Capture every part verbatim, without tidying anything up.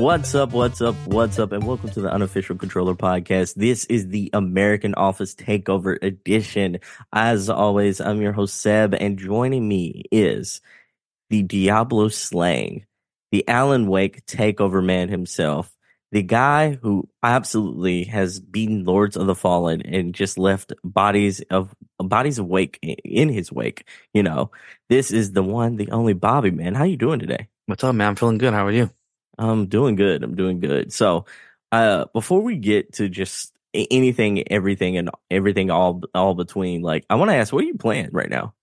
What's up, what's up, what's up, and welcome to the Unofficial Controller Podcast. This is the American Office Takeover Edition. As always, I'm your host, Seb, and joining me is the Diablo slaying, the Alan Wake takeover man himself, the guy who absolutely has beaten Lords of the Fallen and just left bodies of bodies of wake in his wake. You know, this is the one, the only Bobby, man. How you doing today? What's up, man? I'm feeling good. How are you? I'm doing good. I'm doing good. So, uh, before we get to just anything, everything, and everything all all between, like, I want to ask, what are you playing right now?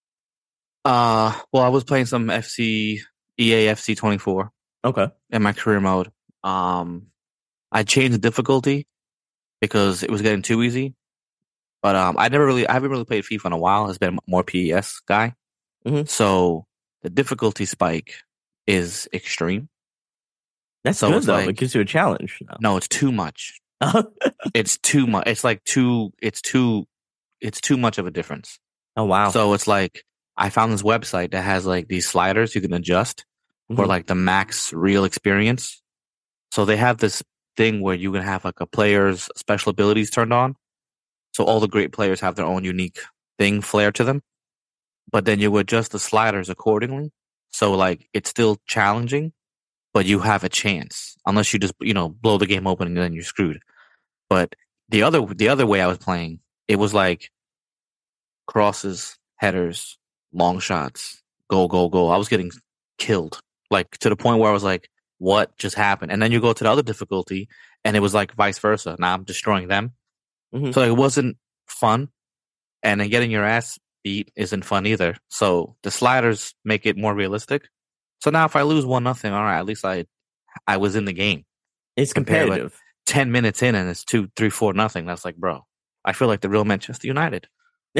Uh, well, I was playing some F C E A F C twenty-four. Okay. In my career mode. Um, I changed the difficulty because it was getting too easy. But um, I never really, I haven't really played FIFA in a while. It's been more P E S guy. Mm-hmm. So the difficulty spike is extreme. That's so good it's though. like, It gives you a challenge. No, no it's too much. It's too much. It's like too. It's too. It's too much of a difference. Oh wow. So it's like I found this website that has like these sliders you can adjust mm-hmm. for like the max real experience. So they have this thing where you can have like a player's special abilities turned on. So all the great players have their own unique thing flair to them. But then you adjust the sliders accordingly. So like it's still challenging, but you have a chance. Unless you just, you know, blow the game open and then you're screwed. But the other the other way I was playing, it was like crosses, headers, long shots, goal, goal, goal. I was getting killed. Like to the point where I was like, what just happened? And then you go to the other difficulty and it was like vice versa. Now I'm destroying them. Mm-hmm. So it wasn't fun. And then getting your ass beat isn't fun either. So the sliders make it more realistic. So now if I lose one nothing, all right, at least I I was in the game. It's competitive. Like ten minutes in and it's two, three, four nothing. That's like, bro, I feel like the real Manchester United.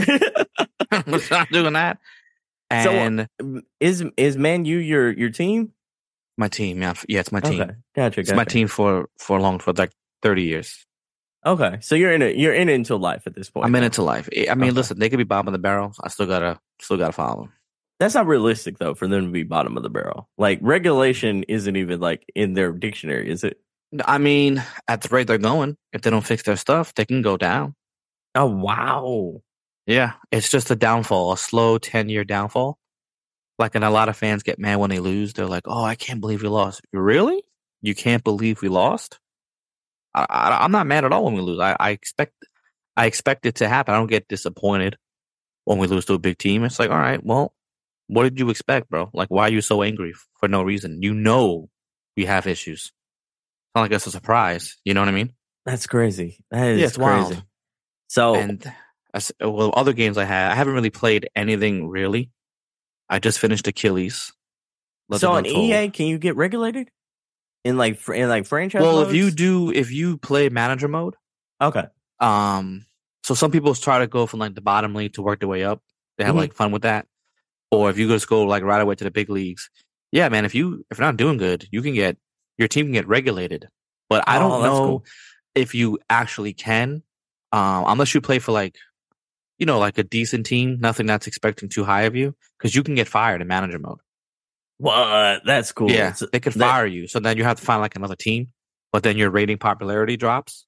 I'm not doing that. And so is is Man U your your team? My team, yeah, yeah, it's my team. Okay. Gotcha, it's gotcha. my team for for long for like thirty years. Okay, so you're in it. You're in it until life at this point. I'm in though. it to life. I mean, okay. listen, they could be bottom of the barrel. I still gotta, still gotta follow them. That's not realistic though for them to be bottom of the barrel. Like regulation isn't even like in their dictionary, is it? I mean, at the rate they're going, if they don't fix their stuff, they can go down. Oh wow! Yeah, it's just a downfall, a slow ten year downfall. Like, and a lot of fans get mad when they lose. They're like, "Oh, I can't believe we lost." Really? You can't believe we lost? I, I, I'm not mad at all when we lose. I, I expect, I expect it to happen. I don't get disappointed when we lose to a big team. It's like, all right, well, what did you expect, bro? Like, why are you so angry for no reason? You know, we have issues. It's not like it's a surprise. You know what I mean? That's crazy. That is yeah, it's crazy. Wild. So, and well, other games I had, I haven't really played anything really. I just finished Achilles. So in E A, can you get regulated in like in like franchise? Well, modes? if you do, if you play manager mode, okay. Um, so some people try to go from like the bottom league to work their way up. They have mm-hmm. like fun with that. Or if you just go like right away to the big leagues, yeah, man. If you if you're not doing good, you can get your team can get regulated. But I don't oh, know cool. if you actually can, um, unless you play for like. You know, like a decent team, nothing that's expecting too high of you, because you can get fired in manager mode. What? That's cool. Yeah, so they could that... fire you. So then you have to find like another team, but then your rating popularity drops.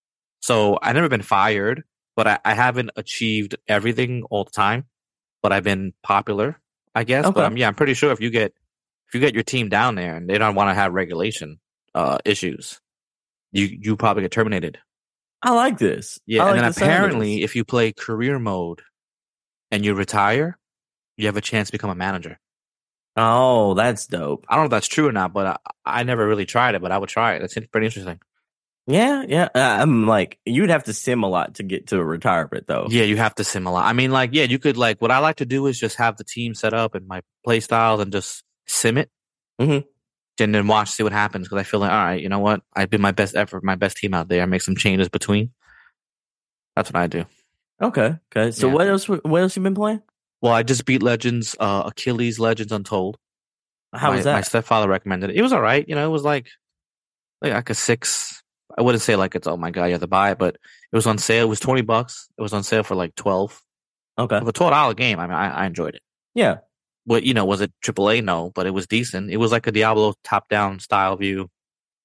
So I've never been fired, but I, I haven't achieved everything all the time. But I've been popular, I guess. Okay. But um, yeah, I'm pretty sure if you get if you get your team down there and they don't want to have regulation uh, issues, you you probably get terminated. I like this. Yeah, like and then the apparently if you play career mode and you retire, you have a chance to become a manager. Oh, that's dope. I don't know if that's true or not, but I, I never really tried it, but I would try it. That's pretty interesting. Yeah, yeah. Uh, I'm like, you'd have to sim a lot to get to a retirement, though. Yeah, you have to sim a lot. I mean, like, yeah, you could, like, what I like to do is just have the team set up and my play styles and just sim it. Mm-hmm. And then watch, see what happens. Because I feel like, all right, you know what? I did my best effort, my best team out there. I make some changes between. That's what I do. Okay. Okay. So yeah. what else? What else you been playing? Well, I just beat Legends, uh, Achilles Legends Untold. How my, was that? My stepfather recommended it. It was all right. You know, it was like like, like a six. I wouldn't say like it's oh my god, you have to buy it, but it was on sale. It was twenty bucks. It was on sale for like twelve. Okay. For a twelve dollar game. I mean, I, I enjoyed it. Yeah. But you know, was it triple A? No, but it was decent. It was like a Diablo top down style view.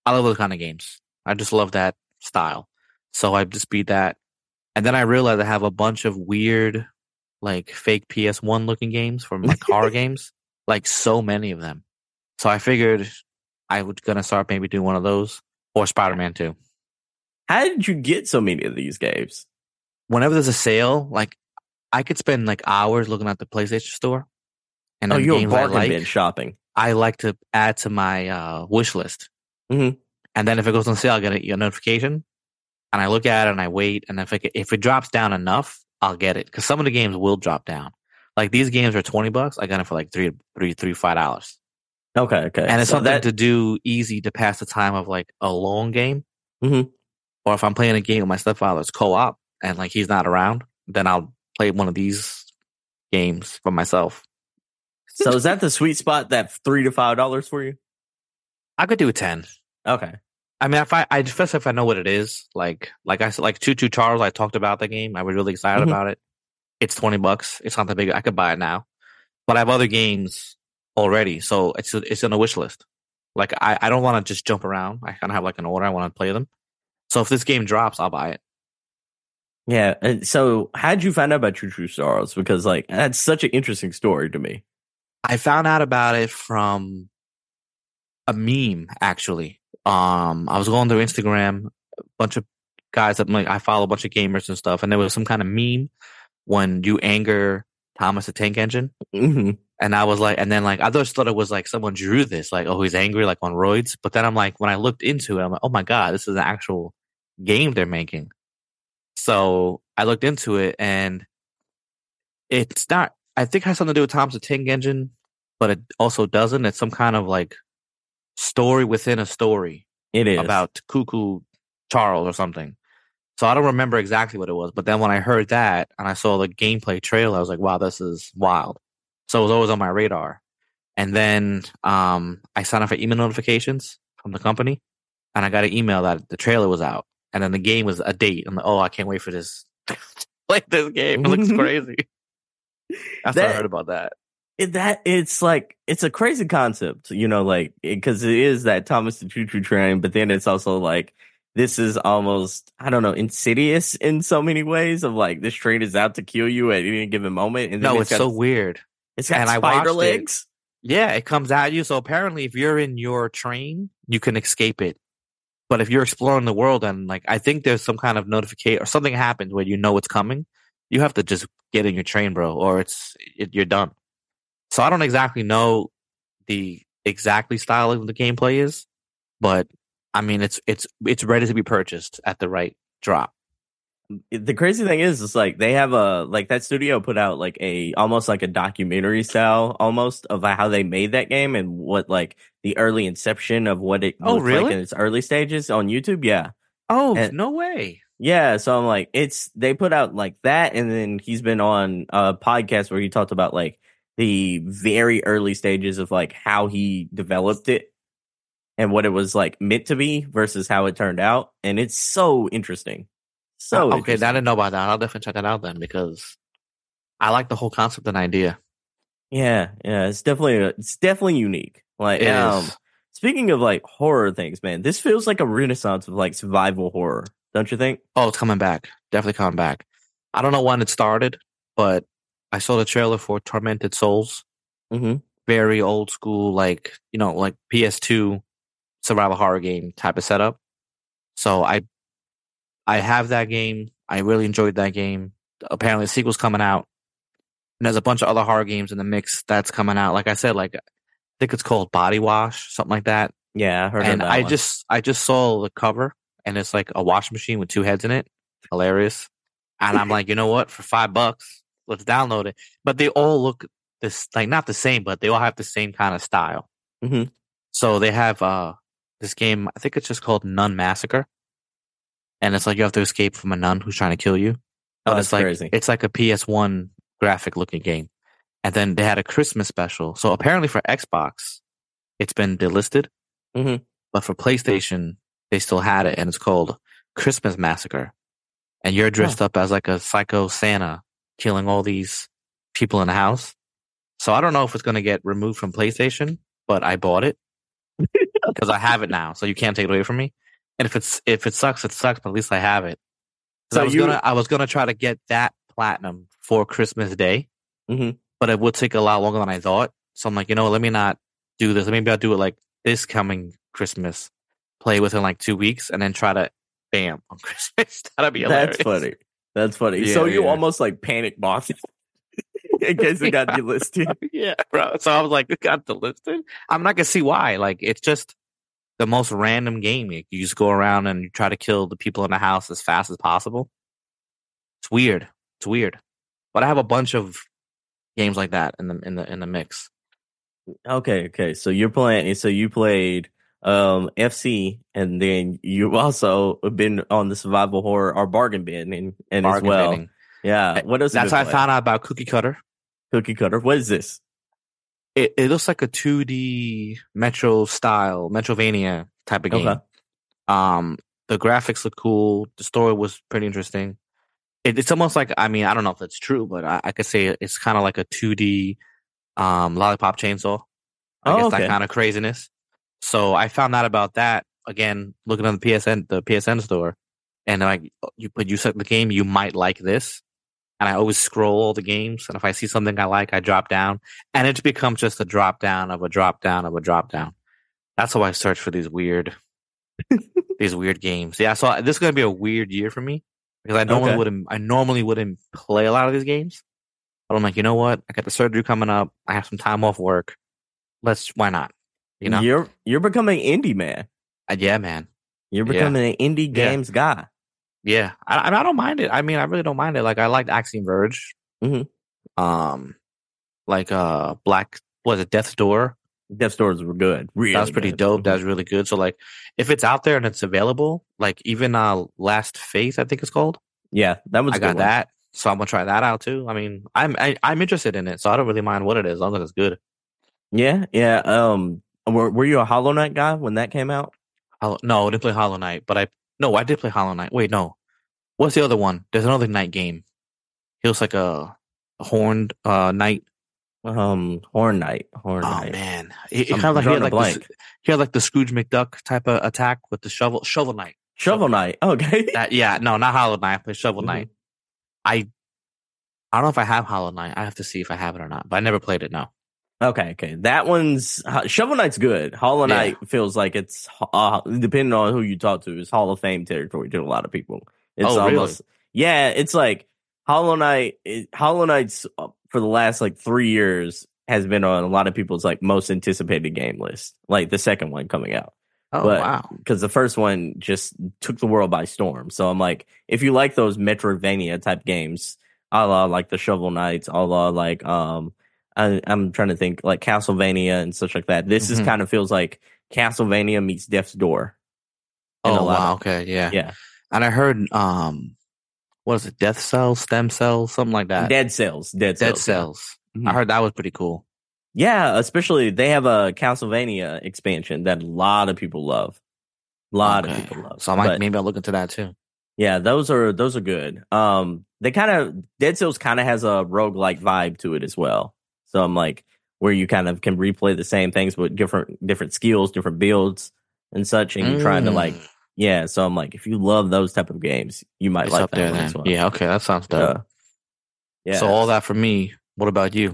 I love those kind of games. I just love that style. So I just beat that. And then I realized I have a bunch of weird, like fake P S one looking games from like horror games, like so many of them. So I figured I was gonna start maybe doing one of those or Spider-Man two. How did you get so many of these games? Whenever there's a sale, like I could spend like hours looking at the PlayStation Store, and Oh, then the you're games I bargain bin like, shopping. I like to add to my uh, wish list. Mm-hmm. And then if it goes on sale, I get a, a notification, and I look at it and I wait. And if it if it drops down enough, I'll get it because some of the games will drop down. Like these games are twenty bucks. I got it for like three, three, three, five dollars. Okay, okay. And it's so something that, to do easy to pass the time of like a long game. Mm-hmm. Or if I'm playing a game with my stepfather, it's co-op, and like he's not around, then I'll play one of these games for myself. So is that the sweet spot? That three to five dollars for you? I could do a ten. Okay. I mean, if I, I especially if I know what it is, like, like I said, like Choo Choo Charles, I talked about the game. I was really excited Mhm. about it. It's twenty bucks. It's not that big. I could buy it now, but I have other games already, so it's it's in a wish list. Like, I, I don't want to just jump around. I kind of have like an order. I want to play them. So if this game drops, I'll buy it. Yeah. And so how'd you find out about Choo Choo Charles? Because like that's such an interesting story to me. I found out about it from a meme, actually. Um, I was going through Instagram, a bunch of guys that like I follow a bunch of gamers and stuff, and there was some kind of meme when you anger Thomas the Tank Engine, Mm-hmm. and I was like, and then like I just thought it was like someone drew this, like oh he's angry like on roids, but then I'm like when I looked into it, I'm like oh my god, this is an actual game they're making. So I looked into it, and it's not. I think it has something to do with Thomas the Tank Engine, but it also doesn't. It's some kind of like story within a story. It is. About Cuckoo Charles or something. So I don't remember exactly what it was, but then when I heard that and I saw the gameplay trailer, I was like, wow, this is wild. So it was always on my radar. And then um, I signed up for email notifications from the company, and I got an email that the trailer was out, and then the game was a date. I'm like, oh, I can't wait for this. Play this game. It looks crazy. That's That- what I heard about that. It, that it's like it's a crazy concept, you know, like because it, it is that Thomas the Choo Choo Train, but then it's also like this is almost I don't know insidious in so many ways of like this train is out to kill you at any given moment. And then No, it's, got, so weird. It's got And I spider watched legs. It. Yeah, it comes at you. So apparently, if you're in your train, you can escape it. But if you're exploring the world and like I think there's some kind of notification or something happens where you know it's coming, you have to just get in your train, bro, or it's it, you're done. So I don't exactly know the exactly style of the gameplay is, but I mean it's it's it's ready to be purchased at the right drop. The crazy thing is, it's like they have a like that studio put out like a almost like a documentary style almost of how they made that game and what like the early inception of what it Oh, looked really? like in its early stages on YouTube. Yeah. Oh, And- no way. Yeah, so I'm like, it's they put out like that, and then he's been on a podcast where he talked about like the very early stages of like how he developed it and what it was like meant to be versus how it turned out, and it's so interesting. So Uh, okay, interesting. I didn't know about that. I'll definitely check that out then because I like the whole concept and idea. Yeah, yeah, it's definitely it's definitely unique. Like, It um, is. speaking of like horror things, man, this feels like a renaissance of like survival horror, don't you think? Oh, it's coming back. Definitely coming back. I don't know when it started, but I saw the trailer for Tormented Souls. Mm-hmm. Very old school, like, you know, like P S two survival horror game type of setup. So I I have that game. I really enjoyed that game. Apparently the sequel's coming out. And there's a bunch of other horror games in the mix that's coming out. Like I said, like I think it's called Body Wash, something like that. Yeah, I heard And of that I one. just I just saw the cover and it's like a washing machine with two heads in it. Hilarious. And I'm like, you know what? For five bucks, let's download it. But they all look this like not the same, but they all have the same kind of style. Mhm. So they have uh this game, I think it's just called Nun Massacre. And it's like you have to escape from a nun who's trying to kill you. Oh, But that's it's like crazy. it's like a P S one graphic looking game. And then they had a Christmas special. So apparently for Xbox, it's been delisted. Mhm. But for PlayStation, they still had it, and it's called Christmas Massacre. And you're dressed up as like a psycho Santa killing all these people in the house. So I don't know if it's going to get removed from PlayStation, but I bought it. because I have it now, so you can't take it away from me. And if it's if it sucks, it sucks. But at least I have it. So I was you, gonna I was gonna try to get that platinum for Christmas Day, mm-hmm. but it would take a lot longer than I thought. So I'm like, you know, let me not do this. Maybe I'll do it like this coming Christmas, play within like two weeks, and then try to bam on Christmas. That'd be hilarious. That's funny. That's funny. Yeah, so you yeah. almost like panic bought it in case it got delisted. Yeah, bro. So I was like, it got delisted. I'm not gonna see why. Like, it's just the most random game. You just go around and you try to kill the people in the house as fast as possible. It's weird. It's weird. But I have a bunch of games like that in the in the in the mix. Okay, okay. So you're playing. So you played um, F C, and then you've also been on the survival horror or bargain bin, and, and as well. Binning. Yeah. What else? That's how I found out about Cookie Cutter. Cookie Cutter. What is this? It it looks like a two D Metro style, Metrovania type of game. Okay. Um, the graphics look cool. The story was pretty interesting. It, it's almost like, I mean, I don't know if that's true, but I, I could say it's kind of like a two D um, Lollipop Chainsaw. I oh, guess okay. that kind of craziness. So I found out about that again, looking on the P S N, the P S N store, and like you, but you set the game, you might like this. And I always scroll all the games, and if I see something I like, I drop down, and it becomes just a drop down of a drop down of a drop down. That's how I search for these weird, these weird games. Yeah, so this is gonna be a weird year for me because I normally okay. wouldn't, I normally wouldn't play a lot of these games, but I'm like, you know what? I got the surgery coming up. I have some time off work. Let's, why not? You know, you're you're becoming indie man. Uh, yeah, man. You're becoming yeah. an indie games yeah. guy. Yeah, I, I don't mind it. I mean, I really don't mind it. Like, I liked Axiom Verge. Mm-hmm. Um, like uh, Black was it Death's Door? Death's Doors were good. Really, that was pretty good. dope. Mm-hmm. That was really good. So, like, if it's out there and it's available, like even uh, Last Faith, I think it's called. Yeah, that was. I got that, so I'm gonna try that out too. I mean, I'm I, I'm interested in it, so I don't really mind what it is, as long as it's good. Yeah, yeah. Um, were were you a Hollow Knight guy when that came out? Hollow, no, I didn't play Hollow Knight, but I no, I did play Hollow Knight. Wait, no. What's the other one? There's another knight game. He looks like a, a horned uh, knight. Um, Horn Knight. Horn oh Knight. man, he, he kind of like he had like, the, he had like the Scrooge McDuck type of attack with the shovel. Shovel Knight. Shovel, shovel Knight. Okay. That, yeah, no, not Hollow Knight. I play Shovel mm-hmm. Knight. I I don't know if I have Hollow Knight. I have to see if I have it or not. But I never played it. No. Okay, okay. That one's Shovel Knight's good. Hollow Knight yeah. feels like it's uh, depending on who you talk to, is Hall of Fame territory to a lot of people. It's oh, almost really? Yeah, it's like Hollow Knight. It, Hollow Knight's uh, for the last like three years has been on a lot of people's like most anticipated game list. Like the second one coming out. Oh but, wow! Because the first one just took the world by storm. So I'm like, if you like those Metroidvania type games, a la like the Shovel Knights, a la like um, I, I'm trying to think like Castlevania and such like that. This mm-hmm. is kind of feels like Castlevania meets Death's Door. Oh wow! Of, okay, yeah, yeah. And I heard, um, what is it? Death cells, stem cells, something like that. Dead cells, dead cells. Dead cells. Yeah. Mm-hmm. I heard that was pretty cool. Yeah, especially they have a Castlevania expansion that a lot of people love. A lot okay. of people love. So I might but, maybe I'll look into that too. Yeah, those are those are good. Um, they kind of Dead Cells kind of has a roguelike vibe to it as well. So I'm like, where you kind of can replay the same things with different different skills, different builds, and such, and you're mm. trying to like. Yeah, so I'm like, if you love those type of games, you might it's like up that there, one then. as well. Yeah, okay, that sounds dope. Uh, yeah. So all that for me. What about you?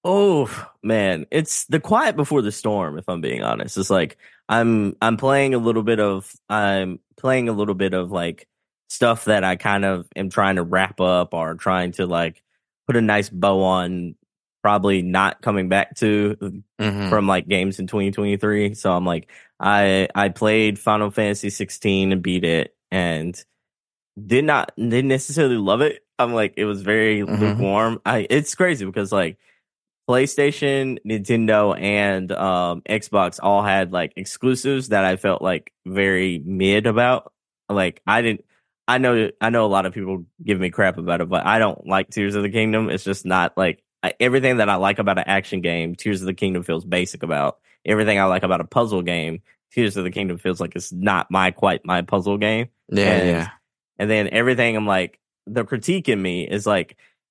Oh man, it's the quiet before the storm. If I'm being honest, it's like I'm I'm playing a little bit of I'm playing a little bit of like stuff that I kind of am trying to wrap up or trying to like put a nice bow on. Probably not coming back to mm-hmm. from like games in twenty twenty-three. So I'm like, I I played Final Fantasy sixteen and beat it, and did not didn't necessarily love it. I'm like, it was very mm-hmm. lukewarm. I it's crazy because like PlayStation, Nintendo, and um, Xbox all had like exclusives that I felt like very mid about. Like I didn't. I know I know a lot of people give me crap about it, but I don't like Tears of the Kingdom. It's just not like. I, everything that I like about an action game, Tears of the Kingdom feels basic about. Everything I like about a puzzle game, Tears of the Kingdom feels like it's not my quite my puzzle game. Yeah, and, yeah. And then everything I'm like, the critique in me is like,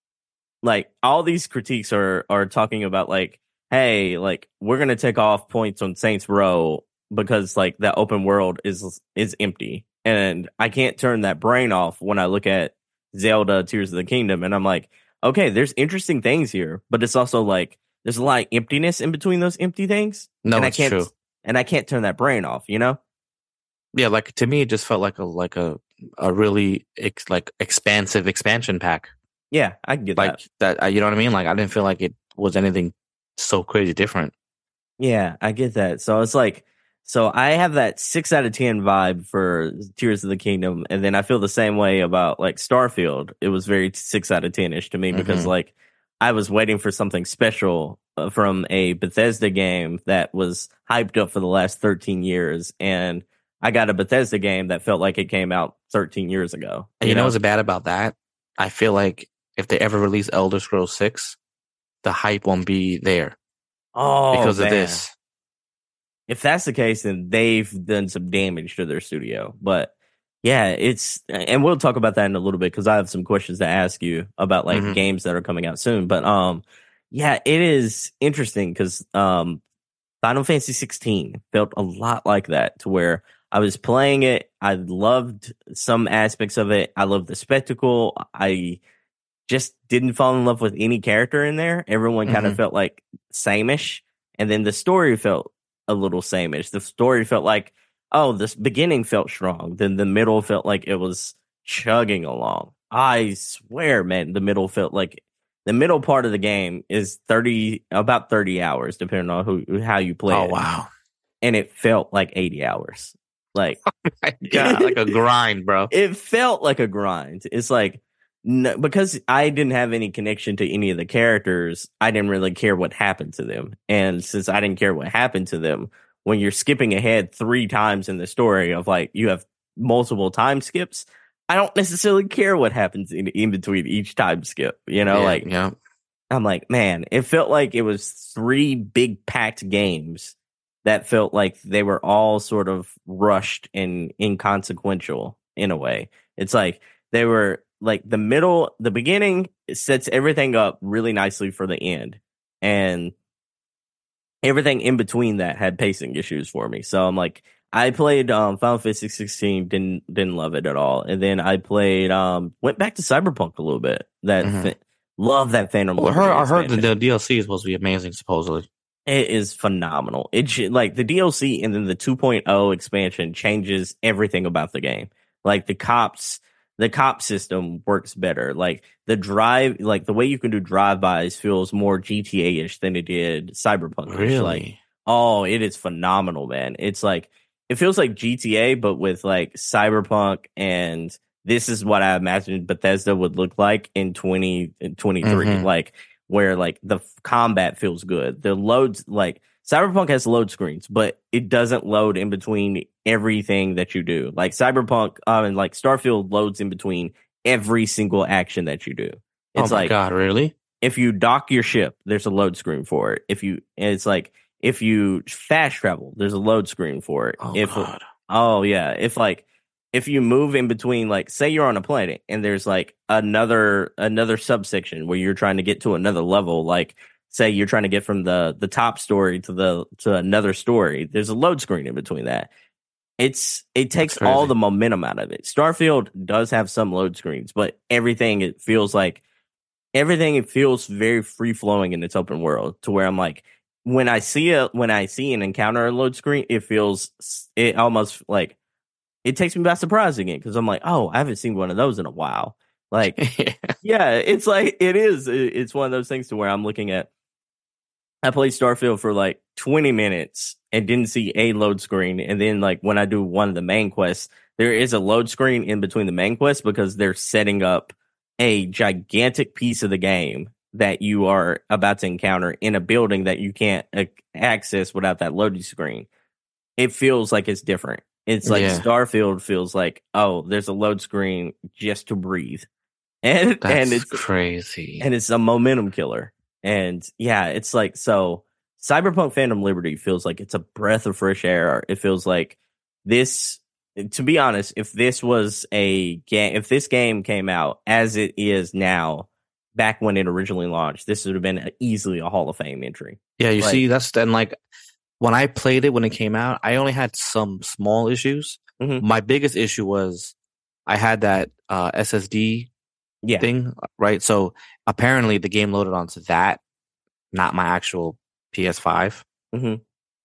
like all these critiques are are talking about like, hey, like we're gonna take off points on Saints Row because like that open world is is empty, and I can't turn that brain off when I look at Zelda Tears of the Kingdom, and I'm like, okay, there's interesting things here, but it's also like there's a lot of emptiness in between those empty things, No, and I it's can't true. and I can't turn that brain off, you know? Yeah, like to me, it just felt like a like a a really ex, like expansive expansion pack. Yeah, I can get Like that. that, uh, you know what I mean? Like I didn't feel like it was anything so crazy different. Yeah, I get that. So it's like, so I have that six out of ten vibe for Tears of the Kingdom, and then I feel the same way about like Starfield. It was very six out of ten ish to me because Hmm. like I was waiting for something special uh, from a Bethesda game that was hyped up for the last thirteen years, and I got a Bethesda game that felt like it came out thirteen years ago. And You you know know? what's bad about that? I feel like if they ever release Elder Scrolls Six, the hype won't be there Oh because of man. this. If that's the case, then they've done some damage to their studio. But yeah, it's and we'll talk about that in a little bit because I have some questions to ask you about like Hmm. games that are coming out soon. But um, yeah, it is interesting because um, Final Fantasy sixteen felt a lot like that to where I was playing it. I loved some aspects of it. I loved the spectacle. I just didn't fall in love with any character in there. Everyone kind of Hmm. felt like sameish, and then the story felt a little sameish. The story felt like, oh, this beginning felt strong, then the middle felt like it was chugging along. I swear, man, the middle felt like the middle part of the game is thirty, about thirty hours, depending on who how you play Oh it, wow, and it felt like eighty hours. Like my God, like a grind, bro. it felt like a grind. It's like no, because I didn't have any connection to any of the characters, I didn't really care what happened to them. And since I didn't care what happened to them, when you're skipping ahead three times in the story of like you have multiple time skips, I don't necessarily care what happens in, in between each time skip. You know, Yeah, like yeah. I'm like, man, it felt like it was three big packed games that felt like they were all sort of rushed and inconsequential in a way. It's like they were like the middle, the beginning sets everything up really nicely for the end. And everything in between that had pacing issues for me. So I'm like, I played um, Final Fantasy sixteen, didn't didn't love it at all, and then I played um, went back to Cyberpunk a little bit. That Hmm. fa- love that Phantom Well, I heard, Liberty I heard that expansion. the D L C is supposed to be amazing, supposedly. It is phenomenal. It should, like the D L C and then the 2.0 expansion changes everything about the game. Like the cops, the cop system works better. Like the drive, like the way you can do drive-bys feels more G T A-ish than it did Cyberpunk-ish. Like, Really? oh, it is phenomenal, man. It's like it feels like G T A, but with like Cyberpunk, and this is what I imagined Bethesda would look like in twenty twenty-three. Hmm. Like where like the f- combat feels good. The loads like Cyberpunk has load screens, but it doesn't load in between everything that you do. Like Cyberpunk, um, and like Starfield loads in between every single action that you do. Oh It's my like God, really? if you dock your ship, there's a load screen for it. If you, and it's like if you fast travel, there's a load screen for it. Oh If, God. oh yeah, if like if you move in between, like say you're on a planet and there's like another another subsection where you're trying to get to another level, like say you're trying to get from the the top story to the to another story, there's a load screen in between that. It's it That's takes all crazy. the momentum out of it. Starfield does have some load screens, but everything it feels like everything it feels very free flowing in its open world to where I'm like when I see a when I see an encounter a load screen, it feels it almost like it takes me by surprise again because I'm like, oh, I haven't seen one of those in a while. Like, yeah, it's like it is. It's one of those things to where I'm looking at. I played Starfield for like twenty minutes and didn't see a load screen, and then like when I do one of the main quests, there is a load screen in between the main quests because they're setting up a gigantic piece of the game that you are about to encounter in a building that you can't uh, access without that loading screen. It feels like it's different. It's like Yeah, Starfield feels like, oh, there's a load screen just to breathe. And and that's it's crazy. and it's a momentum killer. And yeah, it's like so Cyberpunk Phantom Liberty feels like it's a breath of fresh air. It feels like this to be honest, if this was a game if this game came out as it is now, back when it originally launched, this would have been easily a Hall of Fame entry. Yeah, you Like see, that's then like when I played it when it came out, I only had some small issues. Mm-hmm. My biggest issue was I had that uh, S S D Yeah. thing, right? So apparently the game loaded onto that, not my actual P S five. Mm-hmm.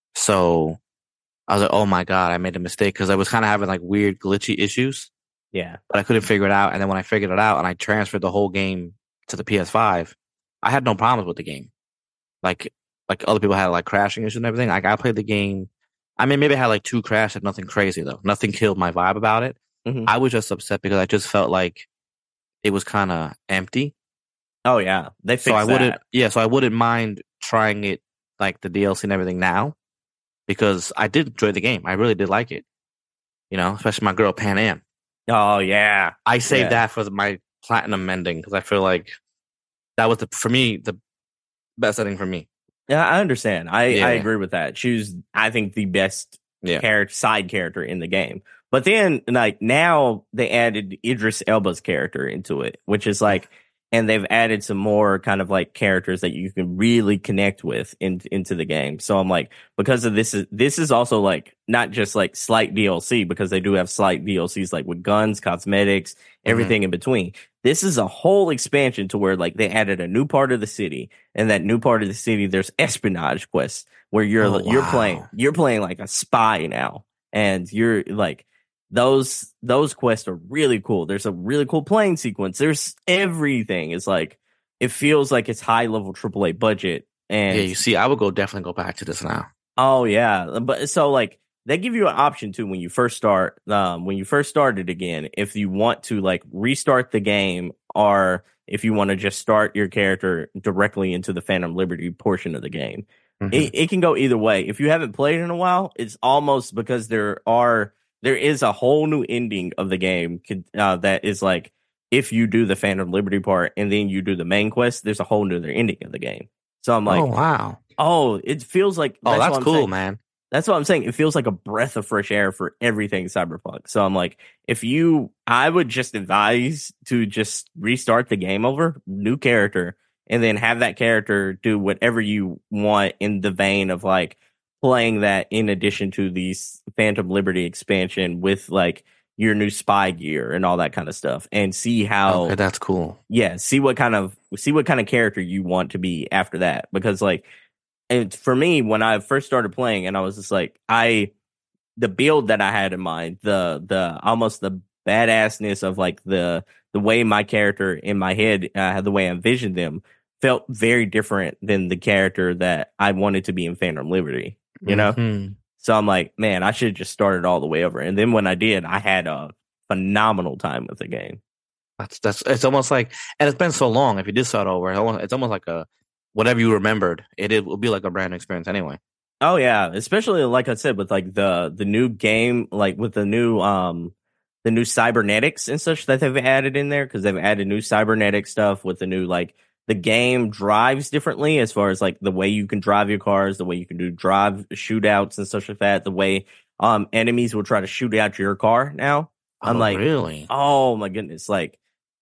So I was like, oh my God, I made a mistake because I was kind of having like weird glitchy issues, Yeah. but I couldn't figure it out. And then when I figured it out and I transferred the whole game to the P S five, I had no problems with the game. Like, like other people had like crashing issues and everything. Like I played the game. I mean, maybe I had like two crashes, nothing crazy though. Nothing killed my vibe about it. Mm-hmm. I was just upset because I just felt like it was kind of empty. Oh yeah, they fixed So I wouldn't, that. yeah. So I wouldn't mind trying it, like the D L C and everything now, because I did enjoy the game. I really did like it. You know, especially my girl Pan Am. Oh yeah, I saved yeah. that for my platinum ending because I feel like that was the for me the best ending for me. Yeah, I understand. I, Yeah. I agree with that. She was, I think, the best Yeah. character, side character in the game. But then, like, now they added Idris Elba's character into it, which is like, and they've added some more kind of like characters that you can really connect with in, into the game. So I'm like, because of this is this is also like not just like slight D L C, because they do have slight D L Cs like with guns, cosmetics, everything mm-hmm. in between. This is a whole expansion to where like they added a new part of the city, and that new part of the city there's espionage quests where you're Oh, you're wow. playing you're playing like a spy now, and you're like. Those those quests are really cool. There's a really cool playing sequence. There's everything. It's like it feels like it's high level triple A budget. And yeah, you see, I would go definitely go back to this now. Oh yeah, but so like they give you an option too when you first start. Um, when you first started again, if you want to like restart the game, or if you want to just start your character directly into the Phantom Liberty portion of the game, mm-hmm. it, it can go either way. If you haven't played in a while, it's almost because there are. There is a whole new ending of the game uh, that is like if you do the Phantom Liberty part and then you do the main quest, there's a whole new ending of the game. So I'm like, oh wow, oh, it feels like oh that's, that's cool, saying. man. That's what I'm saying. It feels like a breath of fresh air for everything Cyberpunk. So I'm like, if you, I would just advise to just restart the game over, new character, and then have that character do whatever you want in the vein of like. Playing that in addition to the Phantom Liberty expansion with like your new spy gear and all that kind of stuff, and see how okay, that's cool. Yeah, see what kind of see what kind of character you want to be after that, because like, and for me when I first started playing, and I was just like, I the build that I had in mind, the the almost the badassness of like the the way my character in my head, uh, the way I envisioned them, felt very different than the character that I wanted to be in Phantom Liberty. You know, mm-hmm. So I'm like, man, I should have just started all the way over. And then when I did, I had a phenomenal time with the game. That's that's it's almost like, and it's been so long. If you did start over, it's almost like a whatever you remembered. It, it will be like a brand new experience anyway. Oh yeah, especially like I said with like the the new game, like with the new um the new cybernetics and such that they've added in there, because they've added new cybernetic stuff with the new like. The game drives differently as far as like the way you can drive your cars, the way you can do drive shootouts and such like that, the way um enemies will try to shoot out your car now. I'm oh, like, really? Oh my goodness. Like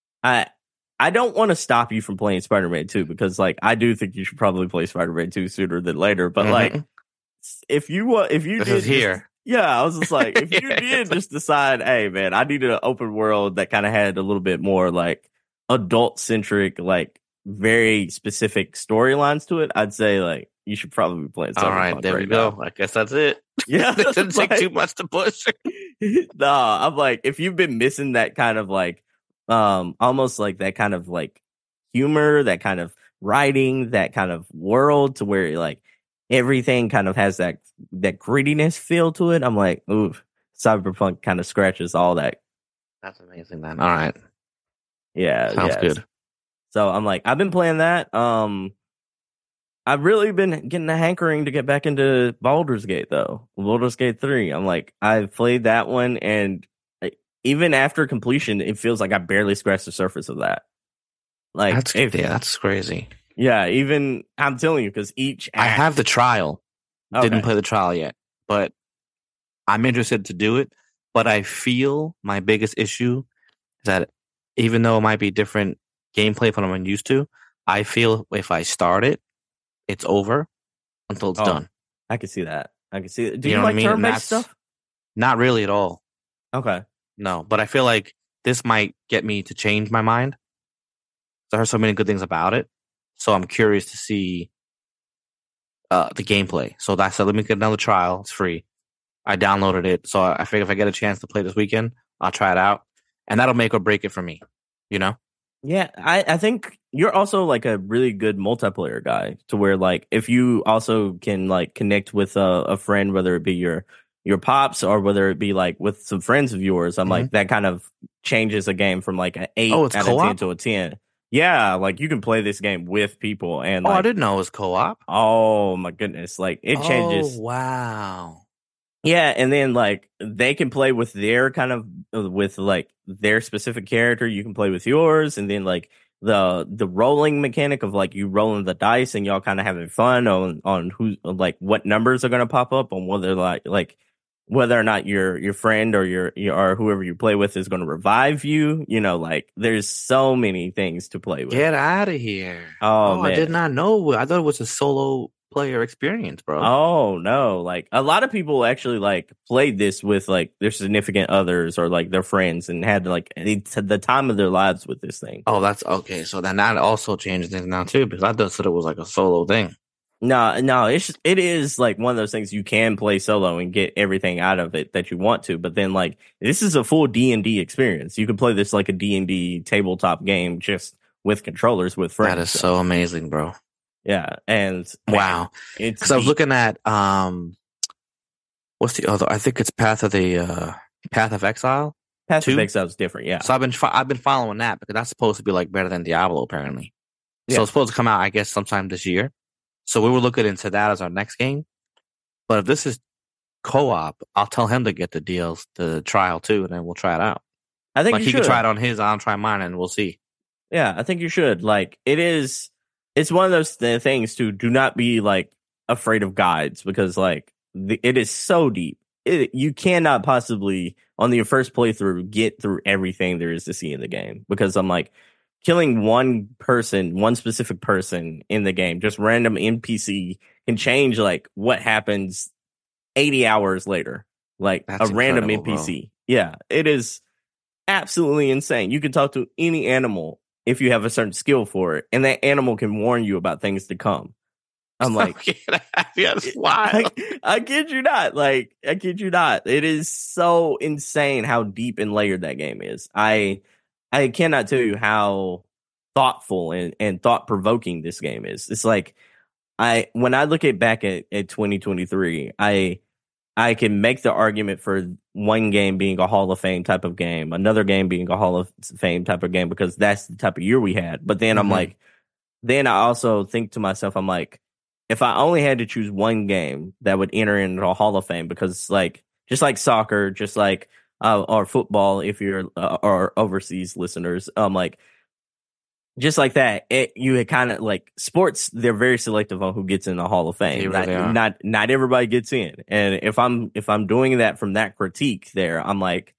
I I don't want to stop you from playing Spider-Man two, because like I do think you should probably play Spider-Man two sooner than later. But mm-hmm. like if you uh, if you this did is here. Just, yeah, I was just like, if you yeah, did just decide, hey man, I needed an open world that kind of had a little bit more like adult centric, like very specific storylines to it, I'd say like you should probably be playing Cyberpunk. All right, there right we go. now. I guess that's it. Yeah, it didn't like, take too much to push. Nah, I'm like, if you've been missing that kind of like, um, almost like that kind of like humor, that kind of writing, that kind of world to where like everything kind of has that that grittiness feel to it, I'm like, ooh, Cyberpunk kind of scratches all that. That's amazing, man. All right, yeah, sounds yes. good. So I'm like, I've been playing that. Um, I've really been getting a hankering to get back into Baldur's Gate though. Baldur's Gate three. I'm like, I've played that one, and even after completion, it feels like I barely scratched the surface of that. Like, that's, if, yeah, that's crazy. Yeah, even I'm telling you, because each act, I have the trial. Okay. Didn't play the trial yet, but I'm interested to do it. But I feel my biggest issue is that even though it might be different gameplay from what I'm used to, I feel if I start it, it's over until it's oh, done. I can see that. I can see it. Do You you know what I like mean? And turn-based that's stuff? not really at all. Okay. No, but I feel like this might get me to change my mind. I heard so many good things about it, so I'm curious to see uh, the gameplay. So I said, let me get another trial. It's free. I downloaded it, so I figure if I get a chance to play this weekend, I'll try it out, and that'll make or break it for me. You know? Yeah, I, I think you're also like a really good multiplayer guy to where like if you also can like connect with a, a friend, whether it be your your pops or whether it be like with some friends of yours, I'm Mhm. like that kind of changes a game from like an eight Oh, it's out of ten co-op? to a ten. Yeah, like you can play this game with people and Oh, I like didn't know it was co-op. oh my goodness, like it Oh, changes. wow. Yeah, and then like they can play with their kind of uh, with like their specific character. You can play with yours, and then like the the rolling mechanic of like you rolling the dice and y'all kind of having fun on on who like what numbers are gonna pop up on whether like like whether or not your your friend or your, your or whoever you play with is going to revive you. You know, like there's so many things to play with. Get out of here. Oh Oh, I did man. not know. I thought it was a solo player experience, bro. Oh no, like a lot of people actually like played this with like their significant others or like their friends and had like it's the time of their lives with this thing. Oh, that's okay. So then that also changes things now too, because I thought that it was like a solo thing. No, no, it's it is like one of those things you can play solo and get everything out of it that you want to, but then like this is a full D and D experience. You can play this like a D and D tabletop game just with controllers with friends. That is so amazing, bro. Yeah, and Wow. man, it's Because I was deep. looking at um, what's the other? I think it's Path of the uh, Path of Exile. Path of two? Exile is different. Yeah, So I've been fo- I've been following that because that's supposed to be like better than Diablo apparently. So Yeah. it's supposed to come out, I guess, sometime this year. So we were looking into that as our next game. But if this is co-op, I'll tell him to get the deals, the trial too, and then we'll try it out. I think Like you he should can try it on his, I'll try mine, and we'll see. Yeah, I think you should. Like, it is, it's one of those th- things to do not be like afraid of guides because like the, it is so deep. It, you cannot possibly on your first playthrough get through everything there is to see in the game because I'm like killing one person, one specific person in the game, just random N P C can change like what happens eighty hours later, like That's a random incredible, N P C. Yeah, it is absolutely insane. You can talk to any animal if you have a certain skill for it, and that animal can warn you about things to come. I'm like, yeah, that's I, wild. I kid you not. Like, I kid you not. It is so insane how deep and layered that game is. I I cannot tell you how thoughtful and, and thought provoking this game is. It's like I when I look at back at, at twenty twenty-three, I I can make the argument for one game being a Hall of Fame type of game, another game being a Hall of Fame type of game because that's the type of year we had. But then I'm Mhm. like, then I also think to myself, I'm like, if I only had to choose one game that would enter into a Hall of Fame, because like just like soccer, just like uh, or football, if you're uh, or overseas listeners, um, like just like that, it, you had kind of like sports. They're very selective on who gets in the Hall of They Fame. really not, are. not not everybody gets in. And if I'm if I'm doing that from that critique, there, I'm like,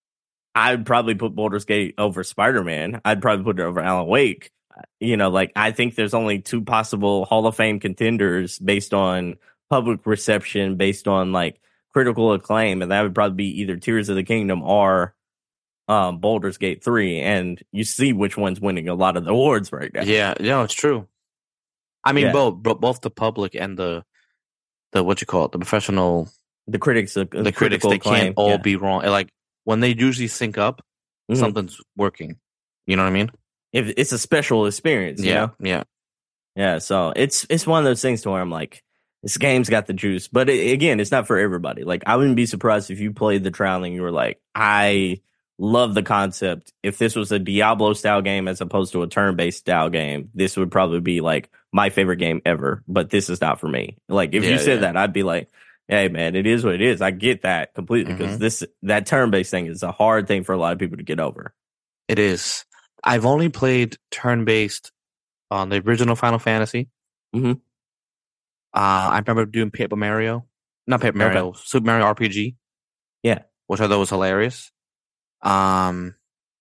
I'd probably put Baldur's Gate over Spider Man. I'd probably put it over Alan Wake. You know, like I think there's only two possible Hall of Fame contenders based on public reception, based on like critical acclaim, and that would probably be either Tears of the Kingdom or um, Baldur's Gate three, and you see which one's winning a lot of the awards right now. Yeah, yeah, it's true. I mean, Yeah. both, bo- both the public and the the what you call it, the professional, The critics, uh, the critics, they acclaim, can't all yeah. be wrong. Like when they usually sync up, Mhm. something's working. You know what I mean? If it's a special experience, you Yeah, know? yeah. Yeah, so it's it's one of those things to where I'm like, this game's got the juice, but it, again, it's not for everybody. Like, I wouldn't be surprised if you played the trial and you were like, I love the concept. If this was a Diablo style game as opposed to a turn based style game, this would probably be like my favorite game ever. But this is not for me. Like, if Yeah, you said yeah. that, I'd be like, hey man, it is what it is. I get that completely because Mhm. this that turn based thing is a hard thing for a lot of people to get over. It is. I've only played turn based on the original Final Fantasy. Mhm. Uh, I remember doing Paper Mario, not Paper Mario, Super Mario R P G. Yeah. Which I thought was hilarious. Um,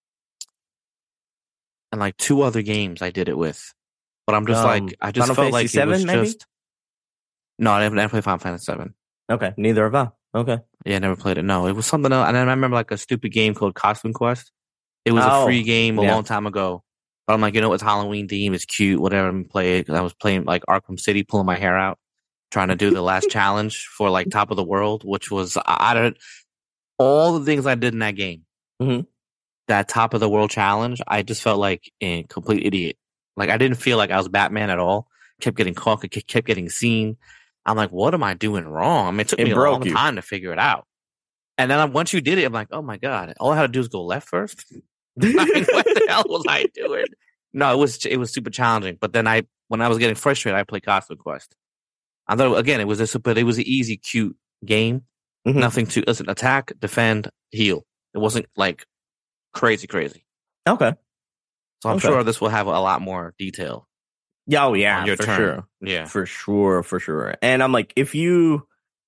and like two other games I did it with, but I'm just Um, like I just Final felt Fantasy like it was seven, maybe? just No, I never, never played Final Fantasy seven. Okay, neither have I. Okay. Yeah, I never played it. No, it was something else. And then I remember like a stupid game called Costume Quest. It was a free Oh, game a yeah. long time ago. But I'm like, you know, it's Halloween theme. It's cute. Whatever. I'm play it. 'Cause I was playing like Arkham City, pulling my hair out, trying to do the last challenge for like Top of the World, which was I, I don't all the things I did in that game. hmm That Top of the World challenge, I just felt like a complete idiot. Like I didn't feel like I was Batman at all. Kept getting caught. ke- Kept getting seen. I'm like, what am I doing wrong? I mean, it took It me a broke long you. time to figure it out. And then once you did it, I'm like, oh my god! All I had to do was go left first. I mean, what the hell was I doing? No, it was it was super challenging. But then I, when I was getting frustrated, I played Costume Quest. I thought again, it was a super, it was an easy, cute game. Mhm. Nothing to listen, attack, defend, heal. It wasn't like crazy, crazy. Okay. So I'm Okay. sure this will have a lot more detail. Yeah, oh yeah, on your for turn. sure. Yeah. For sure, for sure. And I'm like, if you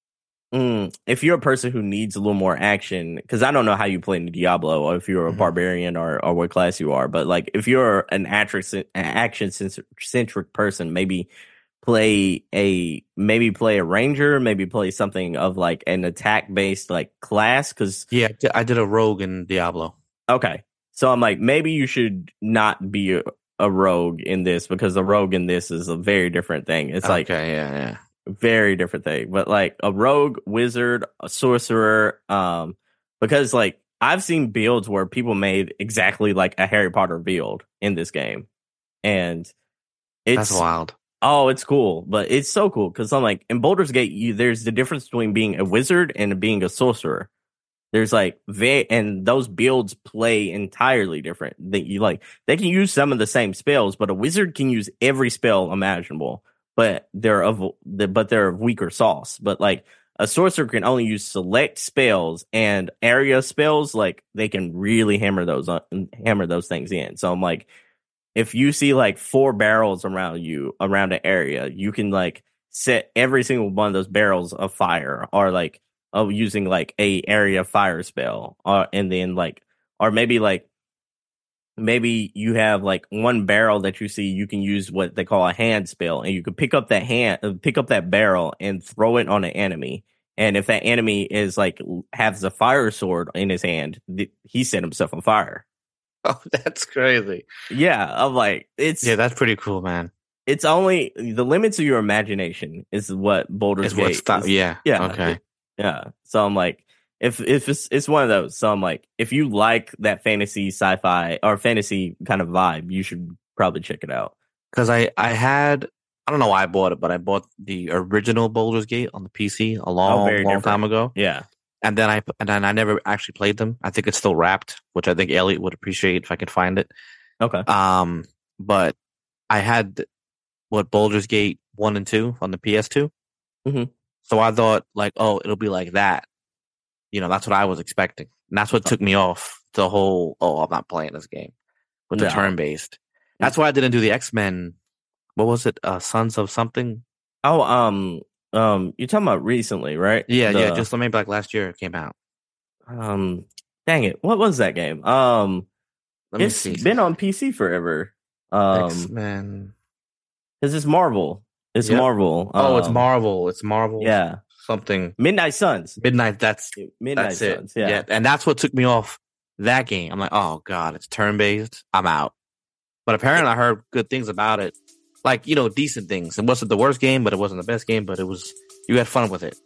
mm, if you're a person who needs a little more action, because I don't know how you play in Diablo, or if you're a Mhm. barbarian or, or what class you are, but like if you're an action centric person, maybe play a maybe play a ranger, maybe play something of like an attack based like class. Because Yeah, I did- I did a rogue in Diablo. okay, so I'm like, maybe you should not be a, a rogue in this, because the rogue in this is a very different thing. It's like Okay, yeah, yeah. very different thing. But like a rogue, wizard, a sorcerer, um, because like I've seen builds where people made exactly like a Harry Potter build in this game, and it's That's wild. oh, it's cool, but it's so cool because I'm like in Baldur's Gate, you there's the difference between being a wizard and being a sorcerer. There's like they and those builds play entirely different. That you like they can use some of the same spells, but a wizard can use every spell imaginable. But they're of but they're of weaker sauce. But like a sorcerer can only use select spells and area spells. Like they can really hammer those on, hammer those things in. So I'm like, if you see like four barrels around you around an area, you can like set every single one of those barrels of fire, or like of using like a area fire spell, or and then like or maybe like maybe you have like one barrel that you see, you can use what they call a hand spell, and you can pick up that hand uh, pick up that barrel and throw it on an enemy. And if that enemy is like has a fire sword in his hand, th- he set himself on fire. Oh, that's crazy. Yeah, I'm like, it's Yeah, that's pretty cool, man. it's only the limits of your imagination is what Baldur's It's Gate what's th- is. yeah. Yeah, Okay. it- yeah. So I'm like, if if it's it's one of those. So I'm like, if you like that fantasy, sci-fi, or fantasy kind of vibe, you should probably check it out. Because I, I had, I don't know why I bought it, but I bought the original Baldur's Gate on the P C a long, Oh, very long different. time ago. Yeah. And then I and then I never actually played them. I think it's still wrapped, which I think Elliot would appreciate if I could find it. Okay. Um, but I had what Baldur's Gate one and two on the P S two. Mhm. So I thought like, oh, it'll be like that. You know, that's what I was expecting, and that's what took me off the whole. Oh, I'm not playing this game with the No. turn based. That's why I didn't do the X-Men. What was it? Uh, Sons of something. Oh, um, um, you're talking about recently, right? Yeah, The- yeah. Just maybe like last year it came out. um, dang it, what was that game? Um, Let me it's see. been on P C forever. Um, X-Men. because it's Marvel. It's Yep. Marvel. Oh, it's Um, Marvel. It's Marvel. Yeah, Something. Midnight Suns. Midnight. That's Midnight that's it. Suns. Yeah. And that's what took me off that game. I'm like, oh god, it's turn based. I'm out. But apparently, I heard good things about it. Like, you know, decent things. It wasn't the worst game, but it wasn't the best game. But it was. You had fun with it.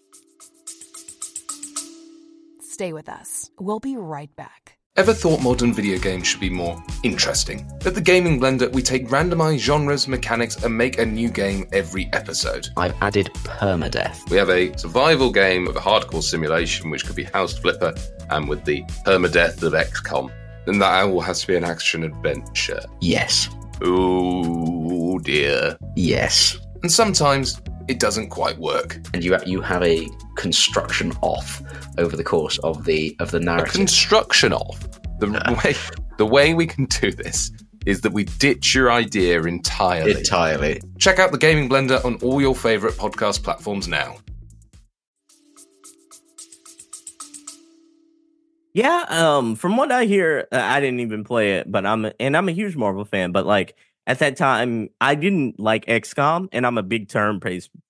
Stay with us. We'll be right back. Ever thought modern video games should be more interesting? At the Gaming Blender, we take randomized genres, mechanics, and make a new game every episode. I've added permadeath. We have a survival game of a hardcore simulation, which could be House Flipper, and with the permadeath of X COM. And that all has to be an action adventure. Yes. Oh dear. Yes. And sometimes it doesn't quite work. And you you have a construction off over the course of the of the A narrative. construction of. The way the way we can do this is that we ditch your idea entirely. Entirely. Check out the Gaming Blender on all your favourite podcast platforms now. Yeah, um, from what I hear, uh, I didn't even play it, but I'm a, and I'm a huge Marvel fan. But like at that time, I didn't like X COM, and I'm a big turn based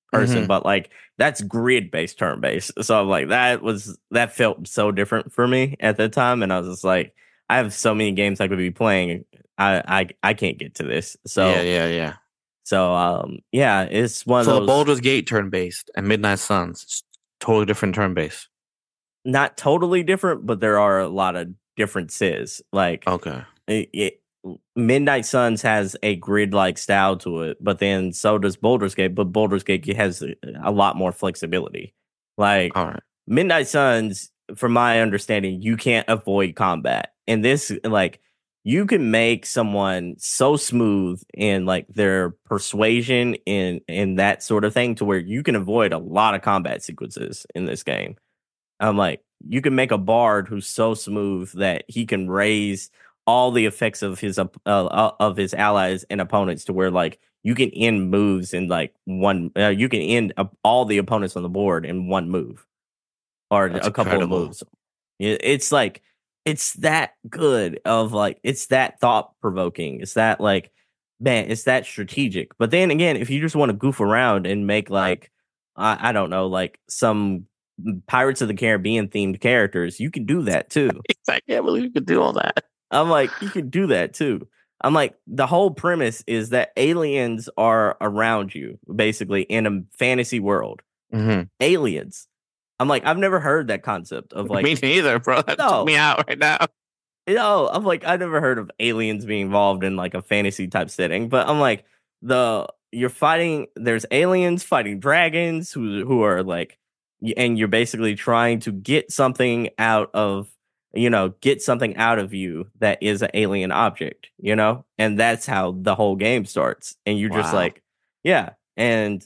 person, Mhm. but like that's grid based turn based. So I'm like that was that felt so different for me at the time, and I was just like, I have so many games I could be playing. I I I can't get to this. Yeah, So yeah, yeah. so um yeah, it's one of So the those Baldur's Gate turn based and Midnight Suns, it's totally different turn based. not totally different, but there are a lot of differences. Like Okay. it, it, Midnight Suns has a grid like style to it, but then so does Baldur's Gate. But Baldur's Gate has a, a lot more flexibility. Like All right. Midnight Suns, from my understanding, you can't avoid combat. And this, like, you can make someone so smooth in like their persuasion and and that sort of thing to where you can avoid a lot of combat sequences in this game. I'm like, you can make a bard who's so smooth that he can raise all the effects of his uh, uh, of his allies and opponents to where like you can end moves in like one. Uh, you can end up all the opponents on the board in one move or That's a couple incredible. of moves. It, it's like it's that good of like it's that thought provoking. It's that like man, it's that strategic. But then again, if you just want to goof around and make like I, I don't know, like some Pirates of the Caribbean themed characters, you can do that too. I can't believe you could do all that. I'm like, you can do that too. I'm like, the whole premise is that aliens are around you, basically, in a fantasy world. Mm-hmm. Aliens. I'm like, I've never heard that concept of like, Me neither, bro. That No. took me out right now. you know, I'm like, I've never heard of aliens being involved in like a fantasy type setting, but I'm like, the you're fighting, there's aliens fighting dragons who who are like, y- and you're basically trying to get something out of, you know, get something out of you that is an alien object, you know, and that's how the whole game starts, and you're just Wow. like, yeah, and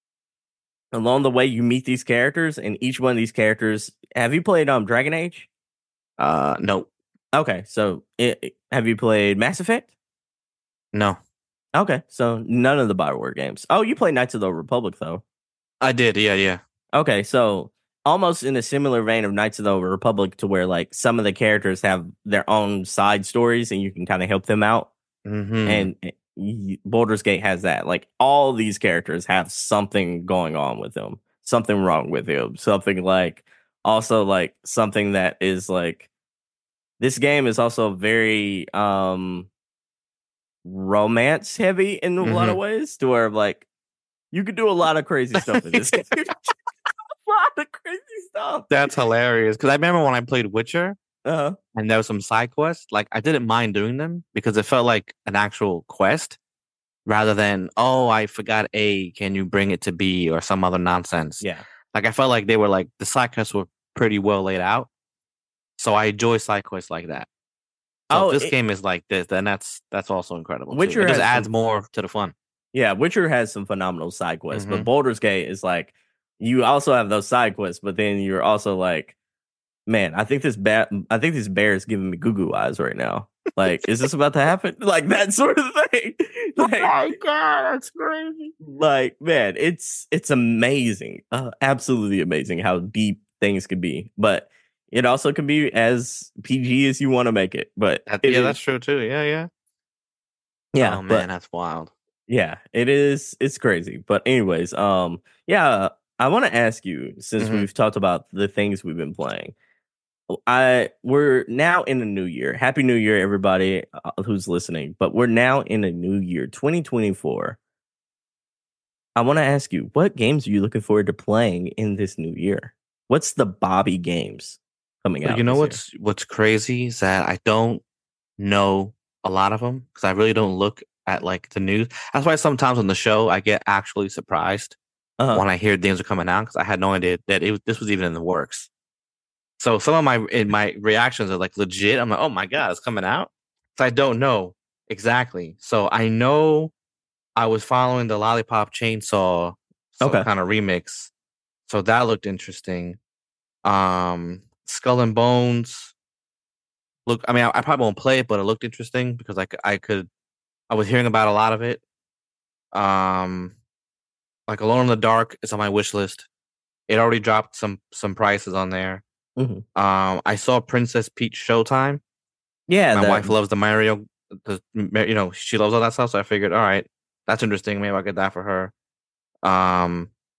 along the way you meet these characters, and each one of these characters. Have you played um Dragon Age? Uh, no, Okay, so it, it- have you played Mass Effect? no, Okay, so none of the Bioware games. Oh, you played Knights of the Republic though. I did. Yeah, yeah. Okay, so almost in a similar vein of Knights of the Republic, to where like some of the characters have their own side stories, and you can kind of help them out. Mm-hmm. And uh, y- Baldur's Gate has that. Like all these characters have something going on with them, something wrong with them, something like also like something that is like this game is also very um romance heavy in a lot of ways, to where like you could do a lot of crazy stuff in this game. a lot of crazy stuff. That's hilarious. Because I remember when I played Witcher Uh-huh. and there was some side quests, like I didn't mind doing them because it felt like an actual quest rather than, oh, I forgot A, can you bring it to B or some other nonsense. Yeah. Like I felt like they were like, the side quests were pretty well laid out. So I enjoy side quests like that. So Oh, if this it- game is like this, then that's that's also incredible. too. Witcher It just has adds some- more to the fun. Yeah, Witcher has some phenomenal side quests, but Mhm. Baldur's Gate is like you also have those side quests, but then you're also like, man, I think this bat, I think this bear is giving me goo goo eyes right now. Like, is this about to happen? Like that sort of thing. like, god, that's crazy. like, man, it's it's amazing, uh, absolutely amazing how deep things can be, but it also can be as P G as you want to make it. But That, it yeah, is- that's true too. Yeah, yeah. yeah, Oh man, but that's wild. yeah, it is. It's crazy. But anyways, um, yeah, I want to ask you, since Mhm. we've talked about the things we've been playing. I we're now in a new year. Happy New Year, everybody uh, who's listening. But we're now in a new year, twenty twenty-four. I want to ask you, what games are you looking forward to playing in this new year? What's the Bobby games coming But out? you know this year? what's what's crazy is that I don't know a lot of them because I really don't look at like the news. That's why sometimes on the show I get actually surprised Uh-huh. when I hear things are coming out because I had no idea that it was, this was even in the works. So some of my in my reactions are like legit. I'm like, oh my god, it's coming out. So I don't know exactly. So I know I was following the Lollipop Chainsaw some Okay. kind of remix. So that looked interesting. Um, Skull and Bones. Look, I mean, I, I probably won't play it, but it looked interesting because I, c- I could, I was hearing about a lot of it. Um, like Alone in the Dark is on my wish list. It already dropped some some prices on there. Mhm. Um, I saw Princess Peach Showtime. Yeah, My that- wife loves the Mario, the you know she loves all that stuff. So I figured, all right, that's interesting. Maybe I'll get that for her. Um,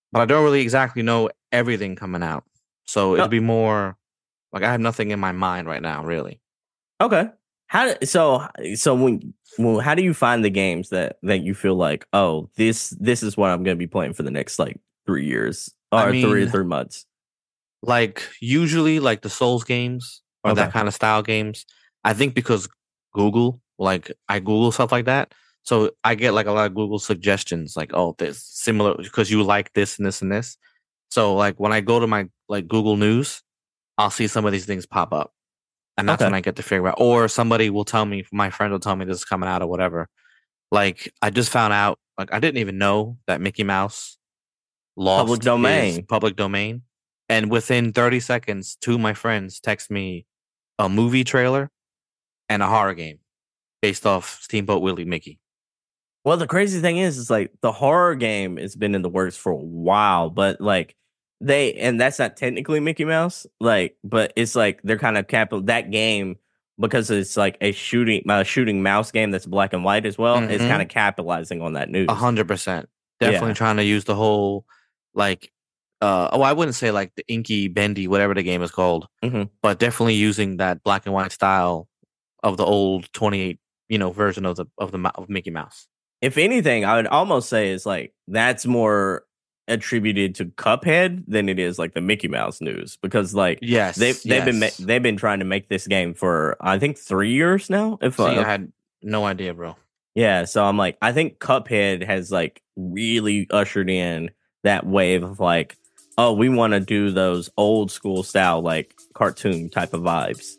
but I don't really exactly know everything coming out. So it'd No. be more like I have nothing in my mind right now, really. Okay. How so so when well, how do you find the games that that you feel like, oh, this this is what I'm going to be playing for the next like three years or I three mean, three months? Like usually like the Souls games or that Okay. kind of style games. I think because Google, like I Google stuff like that. So I get like a lot of Google suggestions like, oh, this similar because you like this and this and this. So like when I go to my like Google News, I'll see some of these things pop up. And that's Okay. when I get to figure out or somebody will tell me, my friend will tell me this is coming out or whatever. Like I just found out, like I didn't even know that Mickey Mouse lost Public his domain. public domain. And within thirty seconds, two of my friends text me a movie trailer and a horror game based off Steamboat Willie Mickey. Well, the crazy thing is, is like the horror game has been in the works for a while, but like they, and that's not technically Mickey Mouse, like, but it's like they're kind of capital that game because it's like a shooting, uh, shooting mouse game that's black and white as well. It's Mhm. kind of capitalizing on that news. A hundred percent. Definitely Yeah. trying to use the whole like uh oh I wouldn't say like the inky bendy, whatever the game is called, Mhm. but definitely using that black and white style of the old twenty-eight, you know, version of the of the Mo- of Mickey Mouse. If anything, I would almost say is like that's more attributed to Cuphead than it is like the Mickey Mouse news because like Yes, they've they've been ma- yes. they've been trying to make this game for I think three years now. If See, uh, I had no idea, bro. yeah, so I'm like I think Cuphead has like really ushered in that wave of like, oh, we want to do those old school style like cartoon type of vibes.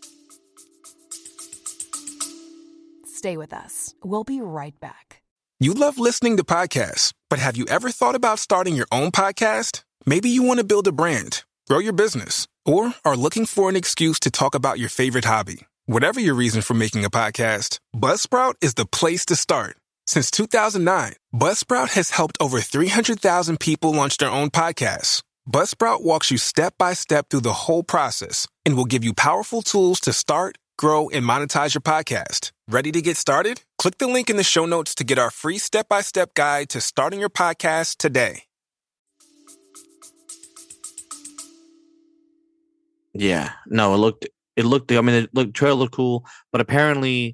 Stay with us. We'll be right back. You love listening to podcasts, but have you ever thought about starting your own podcast? Maybe you want to build a brand, grow your business, or are looking for an excuse to talk about your favorite hobby. Whatever your reason for making a podcast, Buzzsprout is the place to start. Since two thousand nine, Buzzsprout has helped over three hundred thousand people launch their own podcasts. Buzzsprout walks you step by step through the whole process and will give you powerful tools to start, grow, and monetize your podcast. Ready to get started? Click the link in the show notes to get our free step-by-step guide to starting your podcast today. Yeah, no, it looked, it looked, I mean, it looked, trailer looked cool, but apparently,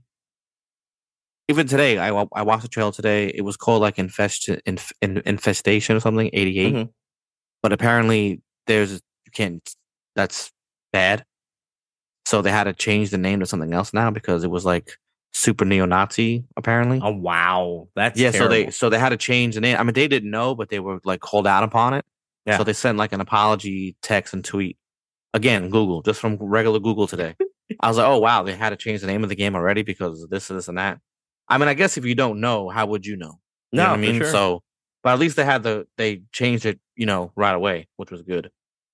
even today, I, wa- I watched the trailer today. It was called like Infest, Inf, In- Infestation or something, eighty-eight. Mhm. But apparently, there's, you can't, that's bad. So they had to change the name to something else now because it was like super neo-Nazi, apparently. Oh wow, that's yeah, terrible. so they so they had to change the name. I mean, they didn't know, but they were like called out upon it. Yeah. So they sent like an apology text and tweet. Again, Google, just from regular Google today. I was like, oh wow, they had to change the name of the game already because of this, this, and that. I mean, I guess if you don't know, how would you know? You know No, what I for mean? sure. So, but at least they had the they changed it, you know, right away, which was good.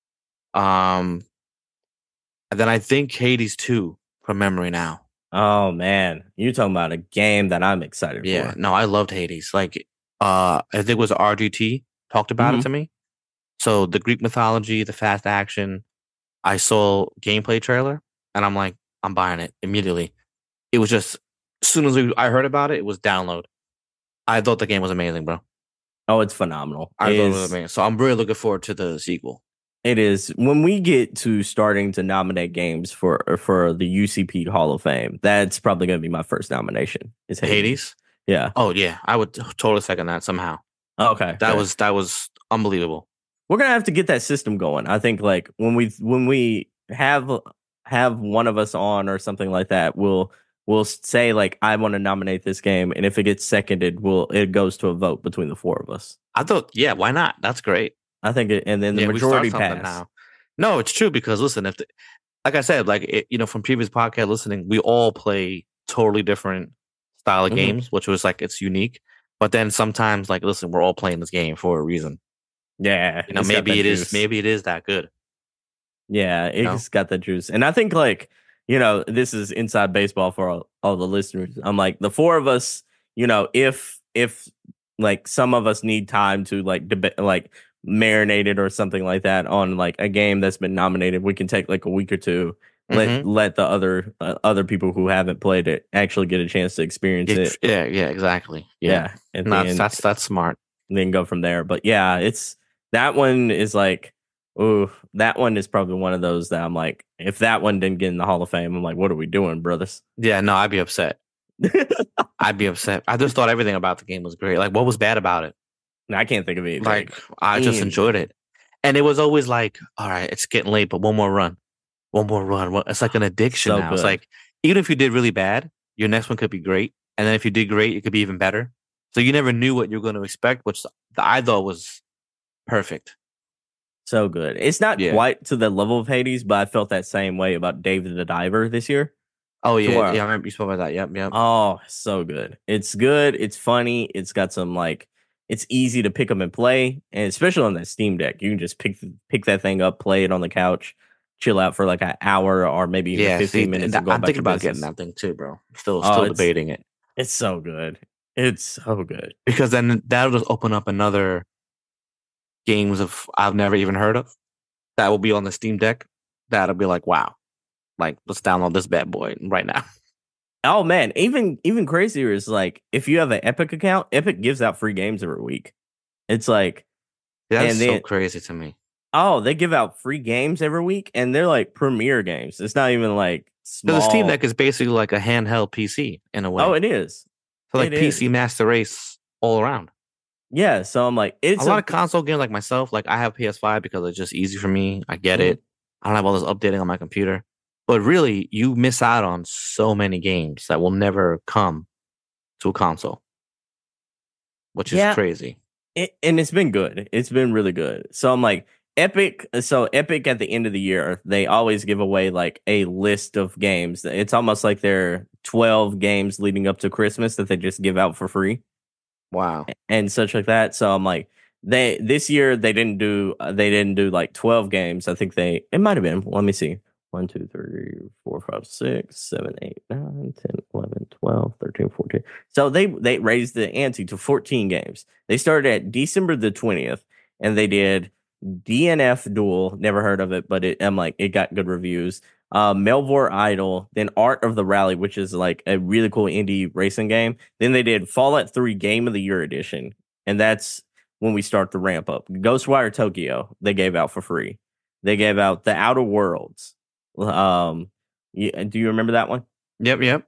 Um, and then I think Hades two from memory now. Oh man, you're talking about a game that I'm excited Yeah, for. no, I loved Hades. Like, uh, I think it was R G T talked about Mhm. it to me. So the Greek mythology, the fast action. I saw gameplay trailer, and I'm like, I'm buying it immediately. It was just as soon as we, I heard about it, it was download. I thought the game was amazing, bro. Oh, it's phenomenal. I It thought it is- was amazing. So I'm really looking forward to the sequel. It is when we get to starting to nominate games for for the U C P Hall of Fame. That's probably going to be my first nomination. Is Hades? Hades. Yeah. Oh yeah, I would totally second that somehow. Okay. That good. was that was unbelievable. We're gonna have to get that system going. I think like when we when we have have one of us on or something like that, we'll we'll say like I want to nominate this game, and if it gets seconded, we'll it goes to a vote between the four of us. I thought, yeah, why not? That's great. I think, it, and then the Yeah, we start majority something pass. now. No, it's true because listen, if the, like I said, like it, you know, from previous podcast listening, we all play totally different style of Mhm. games, which was like it's unique. But then sometimes, like, listen, we're all playing this game for a reason. Yeah, You know, it's got maybe that it is, juice. maybe it is that good. Yeah, know? it's got the juice. And I think like, you know, this is inside baseball for all, all the listeners. I'm like the four of us, you know, if if like some of us need time to like debate like marinate it or something like that on like a game that's been nominated, we can take like a week or two. Let Mhm. let the other uh, other people who haven't played it actually get a chance to experience Yeah, it. yeah, yeah, exactly. Yeah, Yeah, and No, then, that's that's smart. then go from there. But yeah, it's That one is like, ooh, that one is probably one of those that I'm like, if that one didn't get in the Hall of Fame, I'm like, what are we doing, brothers? Yeah, no, I'd be upset. I'd be upset. I just thought everything about the game was great. Like, what was bad about it? I can't think of anything. Like, I just Anything. enjoyed it. And it was always like, all right, it's getting late, but one more run. One more run. What- It's like an addiction So now. It's good. like, even if you did really bad, your next one could be great. And then if you did great, it could be even better. So you never knew what you were going to expect, which I thought was perfect. So good. It's not Yeah. quite to the level of Hades, but I felt that same way about David the Diver this year. Oh, yeah. Sure. Yeah, I remember you spoke about that. Yep, yep. Oh, so good. It's good. It's funny. It's got some like, it's easy to pick up and play. And especially on that Steam Deck, you can just pick pick that thing up, play it on the couch, chill out for like an hour or maybe even yeah, fifteen see, minutes. that- And go I'm back thinking to about business. getting that thing too, bro. Still, Oh, still it's- debating it. It's so good. It's so good. Because then that'll just open up another games of I've never even heard of that will be on the Steam Deck. That'll be like, wow, like let's download this bad boy right now. Oh man, even even crazier is like if you have an Epic account, Epic gives out free games every week. It's like, That's And so then- crazy to me. oh, they give out free games every week, and they're like premier games. It's not even like small. Because the Steam Deck is basically like a handheld P C in a way. Oh, it is. so like it P C is. Master Race all around. Yeah, so I'm like, it's a lot of console games like myself, like I have P S five because it's just easy for me. I get Mhm. it. I don't have all this updating on my computer. But really, you miss out on so many games that will never come to a console, which is Yeah. crazy. it, and it's been good. It's been really good. So I'm like, Epic. So Epic at the end of the year, they always give away like a list of games. It's almost like they're twelve games leading up to Christmas that they just give out for free Wow. and such like that. So I'm like, they this year they didn't do uh, they didn't do like twelve games. I think they it might have been. Let me see. one, two, three, four, five, six, seven, eight, nine, ten, eleven, twelve, thirteen, fourteen. So they they raised the ante to fourteen games. They started at December the twentieth, and they did D N F Duel. Never heard of it, but it, I'm like, it got good reviews. Uh, Melvor Idol, then Art of the Rally, which is like a really cool indie racing game. Then they did Fallout three Game of the Year edition, and that's when we start the ramp up. Ghostwire Tokyo, they gave out for free. They gave out The Outer Worlds. Um, yeah, do you remember that one? Yep, yep.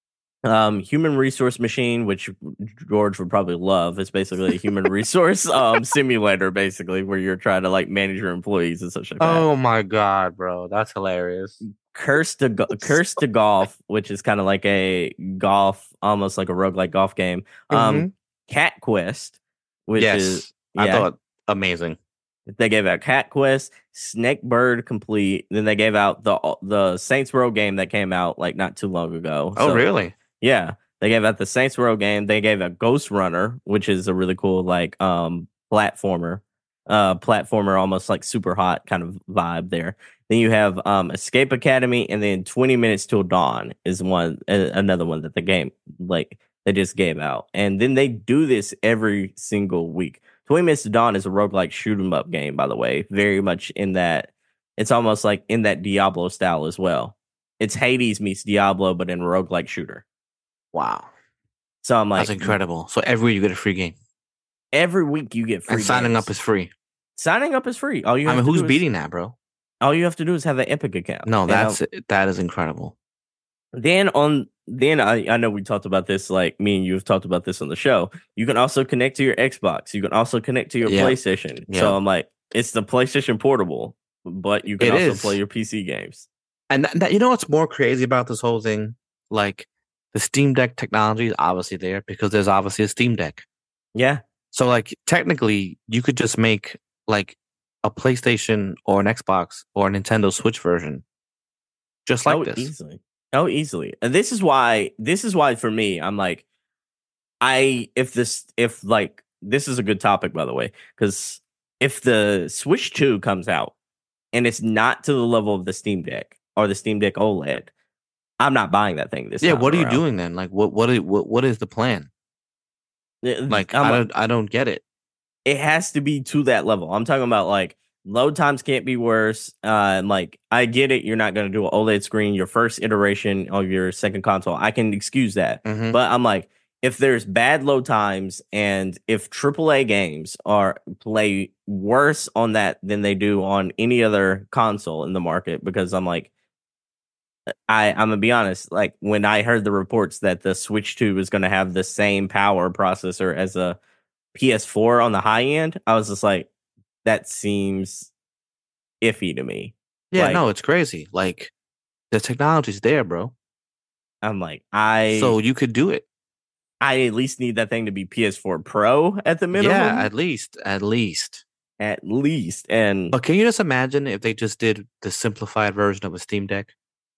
Um, Human Resource Machine, which George would probably love. It's basically a human resource um simulator, basically, where you're trying to like manage your employees and such like that. Oh my god, bro, that's hilarious. Curse to Go- Curse to Golf, which is kind of like a golf, almost like a roguelike golf game. Um, Cat Quest, which yes, is I yeah, thought amazing. they gave out Cat Quest, Snake Bird Complete. Then they gave out the the Saints Row game that came out like not too long ago. Oh, So, really? yeah, they gave out the Saints Row game. They gave out Ghost Runner, which is a really cool like um platformer, uh platformer, almost like Super Hot kind of vibe there. Then you have um Escape Academy, and then twenty Minutes Till Dawn is one uh, another one that the game like they just gave out, and then they do this every single week. twenty Minutes to Dawn is a roguelike shoot 'em up game, by the way, very much in that it's almost like in that Diablo style as well. It's Hades meets Diablo, but in a roguelike shooter. Wow, So I'm like, that's incredible. So every week you get a free game, every week you get free. and signing games. up is free. signing up is free. All you I have mean, to who's do is- beating that, bro? all you have to do is have an Epic account. No, And, that's um, that is incredible. Then on then I, I know we talked about this, like me and you have talked about this on the show. You can also connect to your Xbox. You can also connect to your Yeah. PlayStation. Yeah. So I'm like, it's the PlayStation Portable, but you can It also is. play your P C games. And that, that, you know what's more crazy about this whole thing? Like the Steam Deck technology is obviously there because there's obviously a Steam Deck. Yeah. So like technically, you could just make like a PlayStation or an Xbox or a Nintendo Switch version, just like oh, this. easily. Oh, easily. And this is why this is why for me, I'm like, I if this if like this is a good topic, by the way, because if the Switch two comes out and it's not to the level of the Steam Deck or the Steam Deck OLED, I'm not buying that thing this Yeah, time what are you around. doing then? Like, what what is, what what is the plan? Uh, Like, I'm I like, don't I don't get it. it has to be to that level. I'm talking about like load times can't be worse. Uh, and like I get it, you're not going to do an OLED screen your first iteration of your second console. I can excuse that, Mhm. but I'm like, if there's bad load times and if triple A games are play worse on that than they do on any other console in the market, because I'm like, I, I'm gonna be honest, like when I heard the reports that the Switch two was gonna have the same power processor as a P S four on the high end, I was just like, that seems iffy to me. Yeah, Like, no, it's crazy. Like the technology's there, bro. I'm like, I So you could do it. I at least need that thing to be P S four Pro at the minimum. Yeah, at least, at least. At least. And But can you just imagine if they just did the simplified version of a Steam Deck?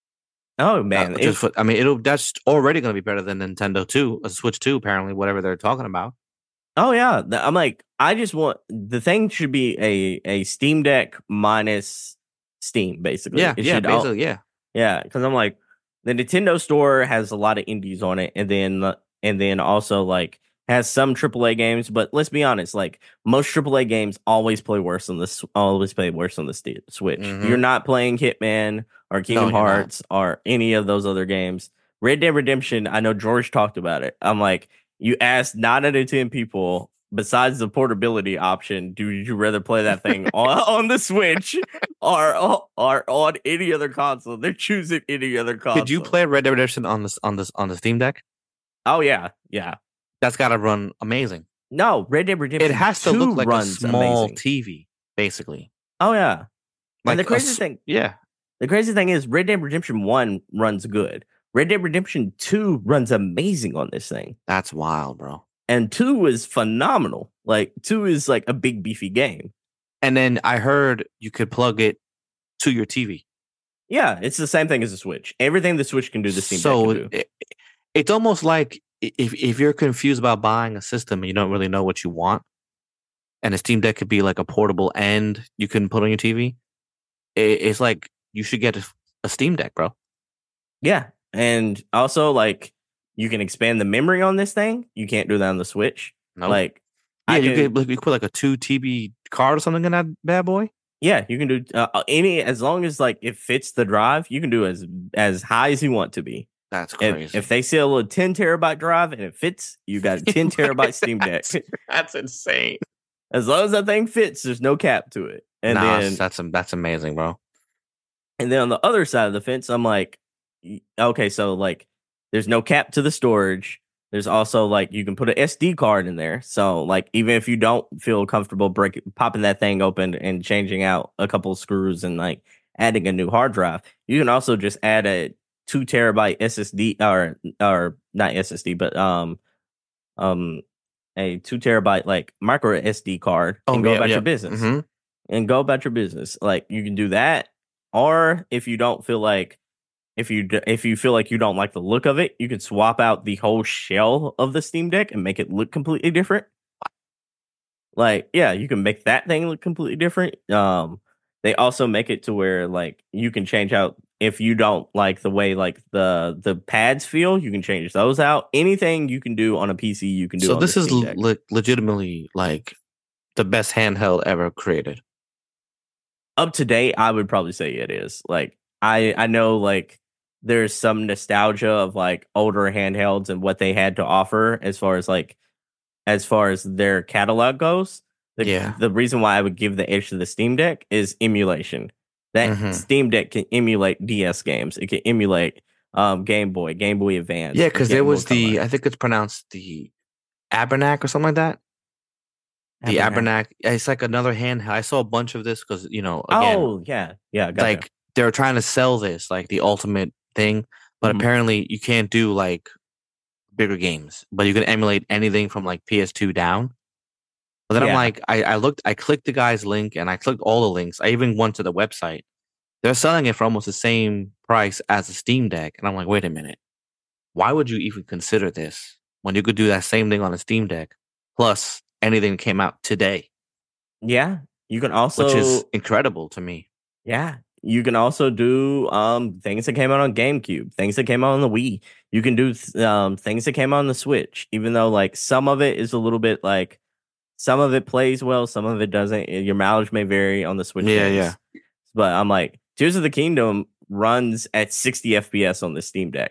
oh man, Uh, it- just for, I mean, it'll that's already going to be better than Nintendo two, a Switch two, apparently, whatever they're talking about. oh yeah. th- I'm like, I just want the thing should be a a Steam Deck minus Steam, basically. Yeah, It yeah, should all- basically, yeah. yeah, because I'm like, the Nintendo store has a lot of indies on it, and then uh, and then also like has some triple A games. But let's be honest, like most triple A games always play worse on this, always play worse on the st- Switch. Mhm. You're not playing Hitman or Kingdom you're not. Hearts or any of those other games. Red Dead Redemption, I know George talked about it. I'm like, you asked nine out of ten people, besides the portability option, do you rather play that thing on, on the Switch or, or on any other console? They're choosing any other console. Could you play Red Dead Redemption on this on this on the Steam Deck? Oh yeah, yeah. That's got to run amazing. No, Red Dead Redemption. It has to two look like a runs small amazing. T V, basically. Oh yeah. Like and the a crazy s- thing, yeah. the crazy thing is, Red Dead Redemption One runs good. Red Dead Redemption Two runs amazing on this thing, That's wild, bro. and Two is phenomenal. Like Two is like a big beefy game. And then I heard you could plug it to your T V. Yeah, it's the same thing as the Switch. Everything the Switch can do, the Steam so Deck can do. it, it's almost like i- if if you're confused about buying a system and you don't really know what you want, and a Steam Deck could be like a portable and you can put on your T V, it, it's like you should get a, a Steam Deck, bro. Yeah, and also like you can expand the memory on this thing. You can't do that on the Switch. No, Like, yeah, I you can- could like, you put like a two T B card or something in that bad boy. Yeah, you can do uh, any as long as like it fits the drive. You can do as as high as you want to be. That's crazy. If, if they sell a ten terabyte drive and it fits, you got a ten terabyte Steam Deck. That's, that's insane. As long as that thing fits, there's no cap to it. And nah, then that's that's amazing, bro. and then on the other side of the fence, I'm like, y- okay, so like there's no cap to the storage. There's also like you can put an S D card in there. So like even if you don't feel comfortable breaking popping that thing open and changing out a couple of screws and like adding a new hard drive, you can also just add a two terabyte S S D or or not S S D, but um um a two terabyte like micro S D card and go yeah, about yeah. your business. Mhm. And go about your business. Like you can do that, or if you don't feel like if you d- if you feel like you don't like the look of it, you can swap out the whole shell of the Steam Deck and make it look completely different. Like, yeah, you can make that thing look completely different. Um, they also make it to where like you can change out if you don't like the way like the the pads feel, you can change those out. Anything you can do on a P C, you can do. So on this the is Steam Deck. le- legitimately like the best handheld ever created. Up to date, I would probably say it is. Like I I know like there's some nostalgia of like older handhelds and what they had to offer as far as like as far as their catalog goes. The, Yeah. the reason why I would give the edge to the Steam Deck is emulation. That Mhm. Steam Deck can emulate D S games. It can emulate um Game Boy, Game Boy Advance. Yeah, because there Game Boy was the Color. I think it's pronounced the Abernac or something like that. The Abernac. Abernac. It's like another handheld. I saw a bunch of this because you know again, Oh yeah, yeah. Gotcha. like they're trying to sell this like the ultimate thing, but Mhm. apparently you can't do like bigger games, but you can emulate anything from like P S two down. But then I'm Yeah. like, I, I looked, I clicked the guy's link and I clicked all the links. I even went to the website. They're selling it for almost the same price as a Steam Deck. And I'm like, wait a minute. Why would you even consider this when you could do that same thing on a Steam Deck plus anything that came out today, yeah, you can also which is incredible to me. Yeah, you can also do um things that came out on GameCube, things that came out on the Wii. You can do th- um things that came out on the Switch, even though like some of it is a little bit like some of it plays well, some of it doesn't. Your mileage may vary on the Switch. Yeah, games. But I'm like, Tears of the Kingdom runs at sixty F P S on the Steam Deck.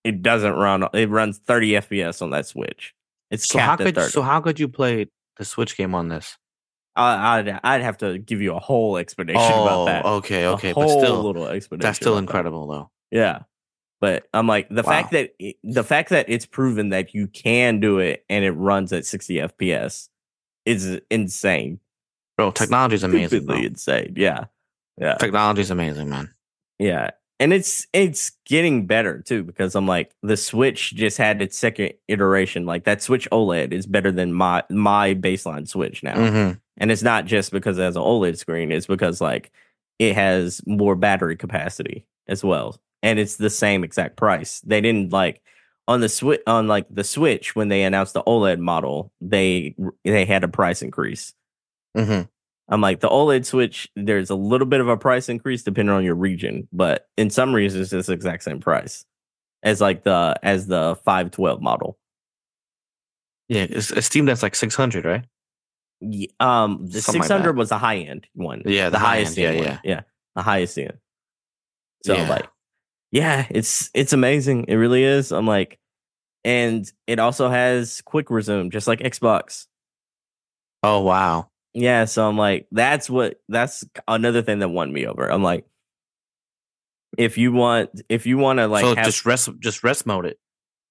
it doesn't run. It runs thirty F P S on that Switch. It's So how capped at could thirty. so how could you play the Switch game on this? I, I'd I'd have to give you a whole explanation Oh, about that. okay, A okay, but whole still, little explanation. that's still about that. incredible, though. Yeah, but I'm like the Wow. fact that it, the fact that it's proven that you can do it and it runs at sixty F P S is insane. Bro, technology's amazing, bro. Stupidly insane. Yeah, yeah, Technology's amazing, man. yeah. And it's it's getting better too because I'm like the Switch just had its second iteration. Like that Switch OLED is better than my my baseline Switch now. Mm-hmm. And it's not just because it has an OLED screen, it's because like it has more battery capacity as well. And it's the same exact price. They didn't like on the Switch on like the Switch when they announced the OLED model, they they had a price increase. Mm-hmm. I'm like the OLED Switch, there's a little bit of a price increase depending on your region, but in some regions it's the exact same price as like the as the five twelve model. Yeah, it's, it's Steam Deck's like six hundred, right? Yeah, um, the Something like six hundred that. was the high end one. Yeah, the high end, end yeah, one. yeah. yeah, the highest end. So Yeah. like, yeah, it's it's amazing. It really is. I'm like, and it also has quick resume, just like Xbox. Oh wow. Yeah, so I'm like, that's what that's another thing that won me over. I'm like, if you want, if you want to like, so have, just rest, just rest mode it.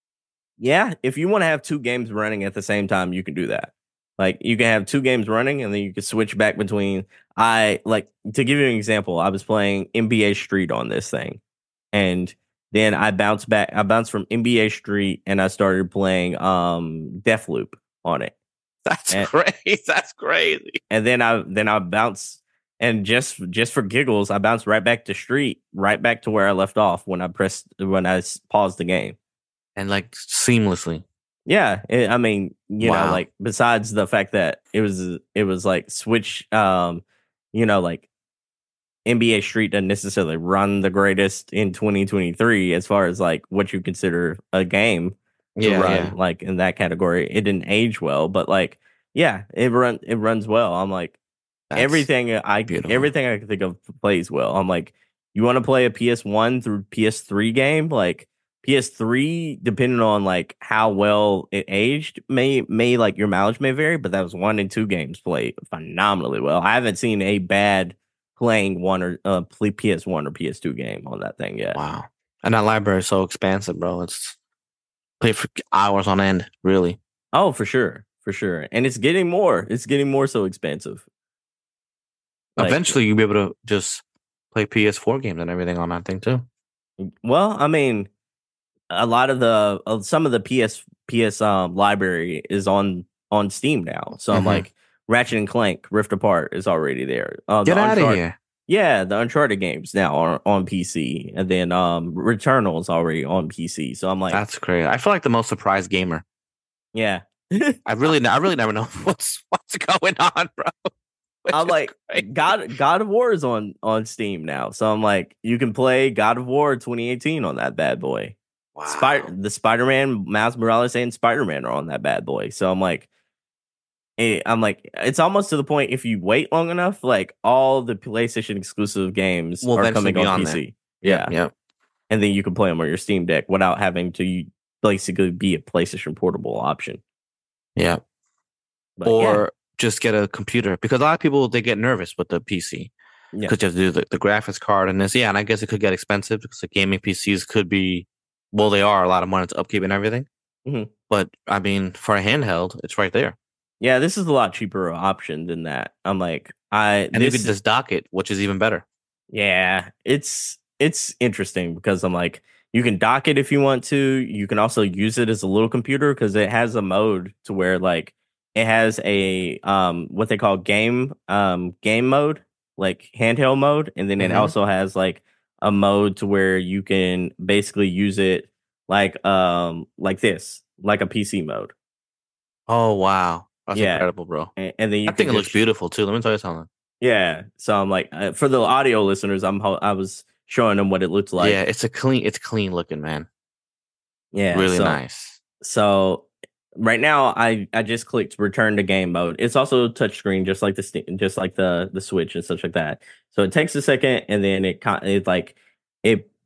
yeah, if you want to have two games running at the same time, you can do that. Like you can have two games running, and then you can switch back between. I like to give you an example. I was playing N B A Street on this thing, and then I bounced back. I bounced from N B A Street, and I started playing um Deathloop on it. That's And- crazy. That's crazy. And then I then I bounced, and just just for giggles, I bounced right back to Street, right back to where I left off when I pressed when I s- paused the game. And like seamlessly. Yeah, it, I mean, you Wow. know, like besides the fact that it was it was like Switch, um, you know, like N B A Street doesn't necessarily run the greatest in twenty twenty-three as far as like what you consider a game to Yeah, run, yeah. like in that category. It didn't age well, but like, yeah, it run it runs well. I'm like That's- everything I beautiful. everything I can think of plays well. I'm like, you want to play a P S one through P S three game, like. P S three, depending on like how well it aged, may may like your mileage may vary, but that was one and two games played phenomenally well. I haven't seen a bad playing one or uh play P S one or P S two game on that thing yet. Wow. And that library is so expansive, bro. It's play for hours on end, really. Oh, for sure, for sure, and it's getting more. It's getting more so expansive. Like, Eventually, you'll be able to just play P S four games and everything on that thing too. well, I mean, a lot of the uh, some of the P S P S um library is on on Steam now. So I'm Mhm. like Ratchet and Clank Rift Apart is already there. Uh, the Get out of Uncharted- here. Yeah, the Uncharted games now are on P C, and then um Returnal is already on P C. So I'm like, That's crazy. I feel like the most surprised gamer. yeah, I really, I really never know what's what's going on, bro. Which I'm is like crazy. God God of War is on on Steam now. So I'm like, you can play God of War twenty eighteen on that bad boy. Wow. Spider the Spider-Man, Miles Morales and Spider-Man are on that bad boy. So I'm like, eh, I'm like, it's almost to the point if you wait long enough, like all the PlayStation exclusive games Will are eventually coming be on, on P C. Yeah, Yeah. yeah. And then you can play them on your Steam Deck without having to basically be a PlayStation portable option. Yeah. But Or just get a computer because a lot of people they get nervous with the P C yeah, because you have to do the, the graphics card and this. Yeah, and I guess it could get expensive because the gaming P Cs could be, well, they are a lot of money to upkeep and everything. Mhm. But I mean, for a handheld, it's right there, yeah, this is a lot cheaper option than that. I'm like, I and you this can just dock it, which is even better. Yeah, it's it's interesting because I'm like, you can dock it if you want to. You can also use it as a little computer because it has a mode to where like it has a um what they call game um game mode, like handheld mode, and then it Mhm. also has like a mode to where you can basically use it like um like this, like a P C mode, Oh wow, that's Yeah. incredible, bro. and, and then you I think it can looks just- beautiful too. Let me tell you something. Yeah, so I'm like, uh, for the audio listeners, I'm ho- I was showing them what it looks like. yeah, it's a clean, it's clean looking, man. Yeah, really so- nice. So right now, I I just clicked return to game mode. It's also touchscreen, just like the Steam- just like the the Switch and such like that. So it takes a second, and then it con- it like it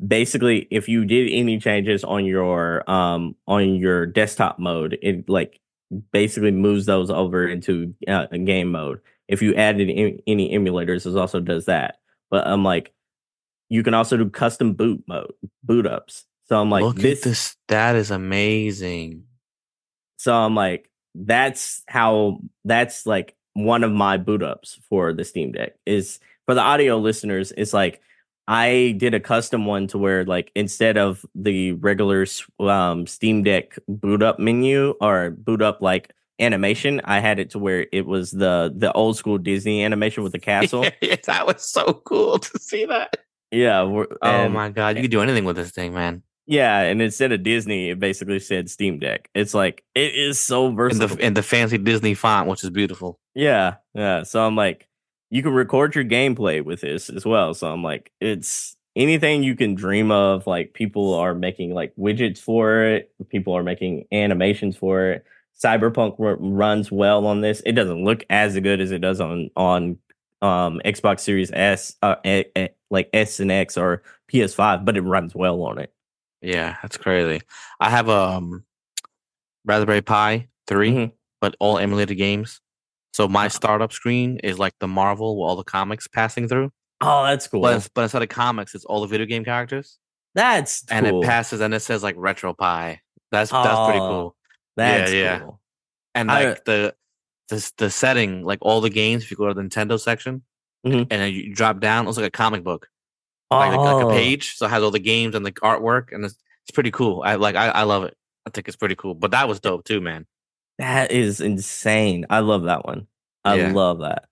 basically, if you did any changes on your um on your desktop mode, it like basically moves those over into uh, game mode. If you added in, any emulators, it also does that. But I'm like, you can also do custom boot mode, boot ups. So I'm like, Look this, at this. That is amazing. So I'm like, that's how, that's like one of my boot ups for the Steam Deck. Is for the audio listeners, it's like, I did a custom one to where, like, instead of the regular um, Steam Deck boot up menu or boot up like animation, I had it to where it was the the old school Disney animation with the castle. Yeah, that was so cool to see that. Yeah. Oh and, my god, you can do anything with this thing, man. Yeah, and instead of Disney, it basically said Steam Deck. It's like, it is so versatile. In the in the fancy Disney font, which is beautiful. Yeah, yeah. So I'm like, you can record your gameplay with this as well. So I'm like, it's anything you can dream of. Like, people are making like widgets for it. People are making animations for it. Cyberpunk r- runs well on this. It doesn't look as good as it does on on um, Xbox Series S, uh, a, a, like S and X or P S five, but it runs well on it. Yeah, that's crazy. I have a um, Raspberry Pi three, mm-hmm. but all emulated games. So my startup screen is like the Marvel with all the comics passing through. Oh, that's cool. But, but instead of comics, it's all the video game characters. That's and cool. it passes and it says like RetroPie. That's oh, that's pretty cool. That's yeah, cool. Yeah. And like I, the the the setting, like all the games, if you go to the Nintendo section mm-hmm. and then you drop down, it looks like a comic book. Like, oh. like a page, so it has all the games and the artwork, and it's, it's pretty cool. I like, I, I love it. I think it's pretty cool. But that was dope too, man. That is insane. I love that one. I yeah. love that.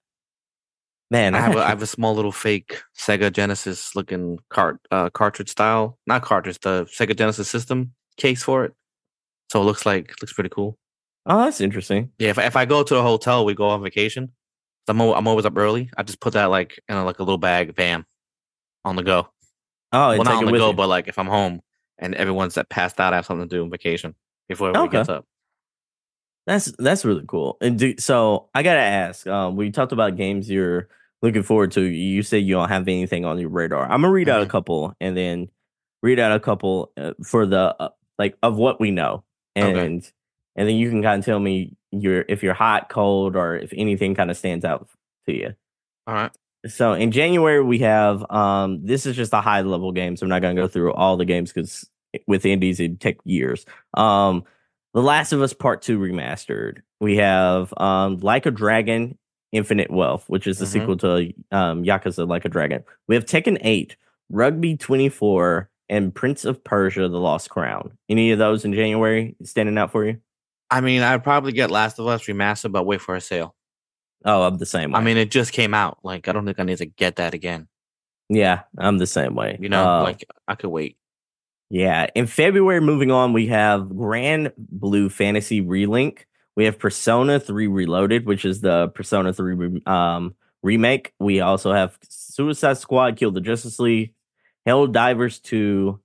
Man, I have a, I have a small little fake Sega Genesis looking cart uh, cartridge style, not cartridge, the Sega Genesis system case for it. So it looks like looks pretty cool. Oh, that's interesting. Yeah, if if I go to a hotel, we go on vacation. I'm I'm always up early. I just put that like in a, like a little bag, bam. On the go. Oh, well, not on the go, you. but like if I'm home and everyone's that passed out, I have something to do on vacation before everyone okay. gets up. That's that's really cool. And do, so I gotta ask. Um, we talked about games you're looking forward to. You say you don't have anything on your radar. I'm gonna read mm-hmm. out a couple and then read out a couple uh, for the uh, like of what we know, and okay. and then you can kind of tell me your if you're hot, cold, or if anything kind of stands out to you. All right. So in January we have um this is just a high level game, so I'm not gonna go through all the games because with indies it'd take years. Um The Last of Us Part Two Remastered. We have um Like a Dragon Infinite Wealth, which is the mm-hmm. sequel to um Yakuza Like a Dragon. We have Tekken eight, Rugby twenty-four, and Prince of Persia The Lost Crown. Any of those in January standing out for you? I mean, I'd probably get Last of Us Remastered, but wait for a sale. Oh, I'm the same way. I mean, it just came out. Like, I don't think I need to get that again. Yeah, I'm the same way. You know, uh, like, I could wait. Yeah. In February, moving on, we have Grand Blue Fantasy Relink. We have Persona three Reloaded, which is the Persona three um, remake. We also have Suicide Squad, Kill the Justice League, Helldivers two,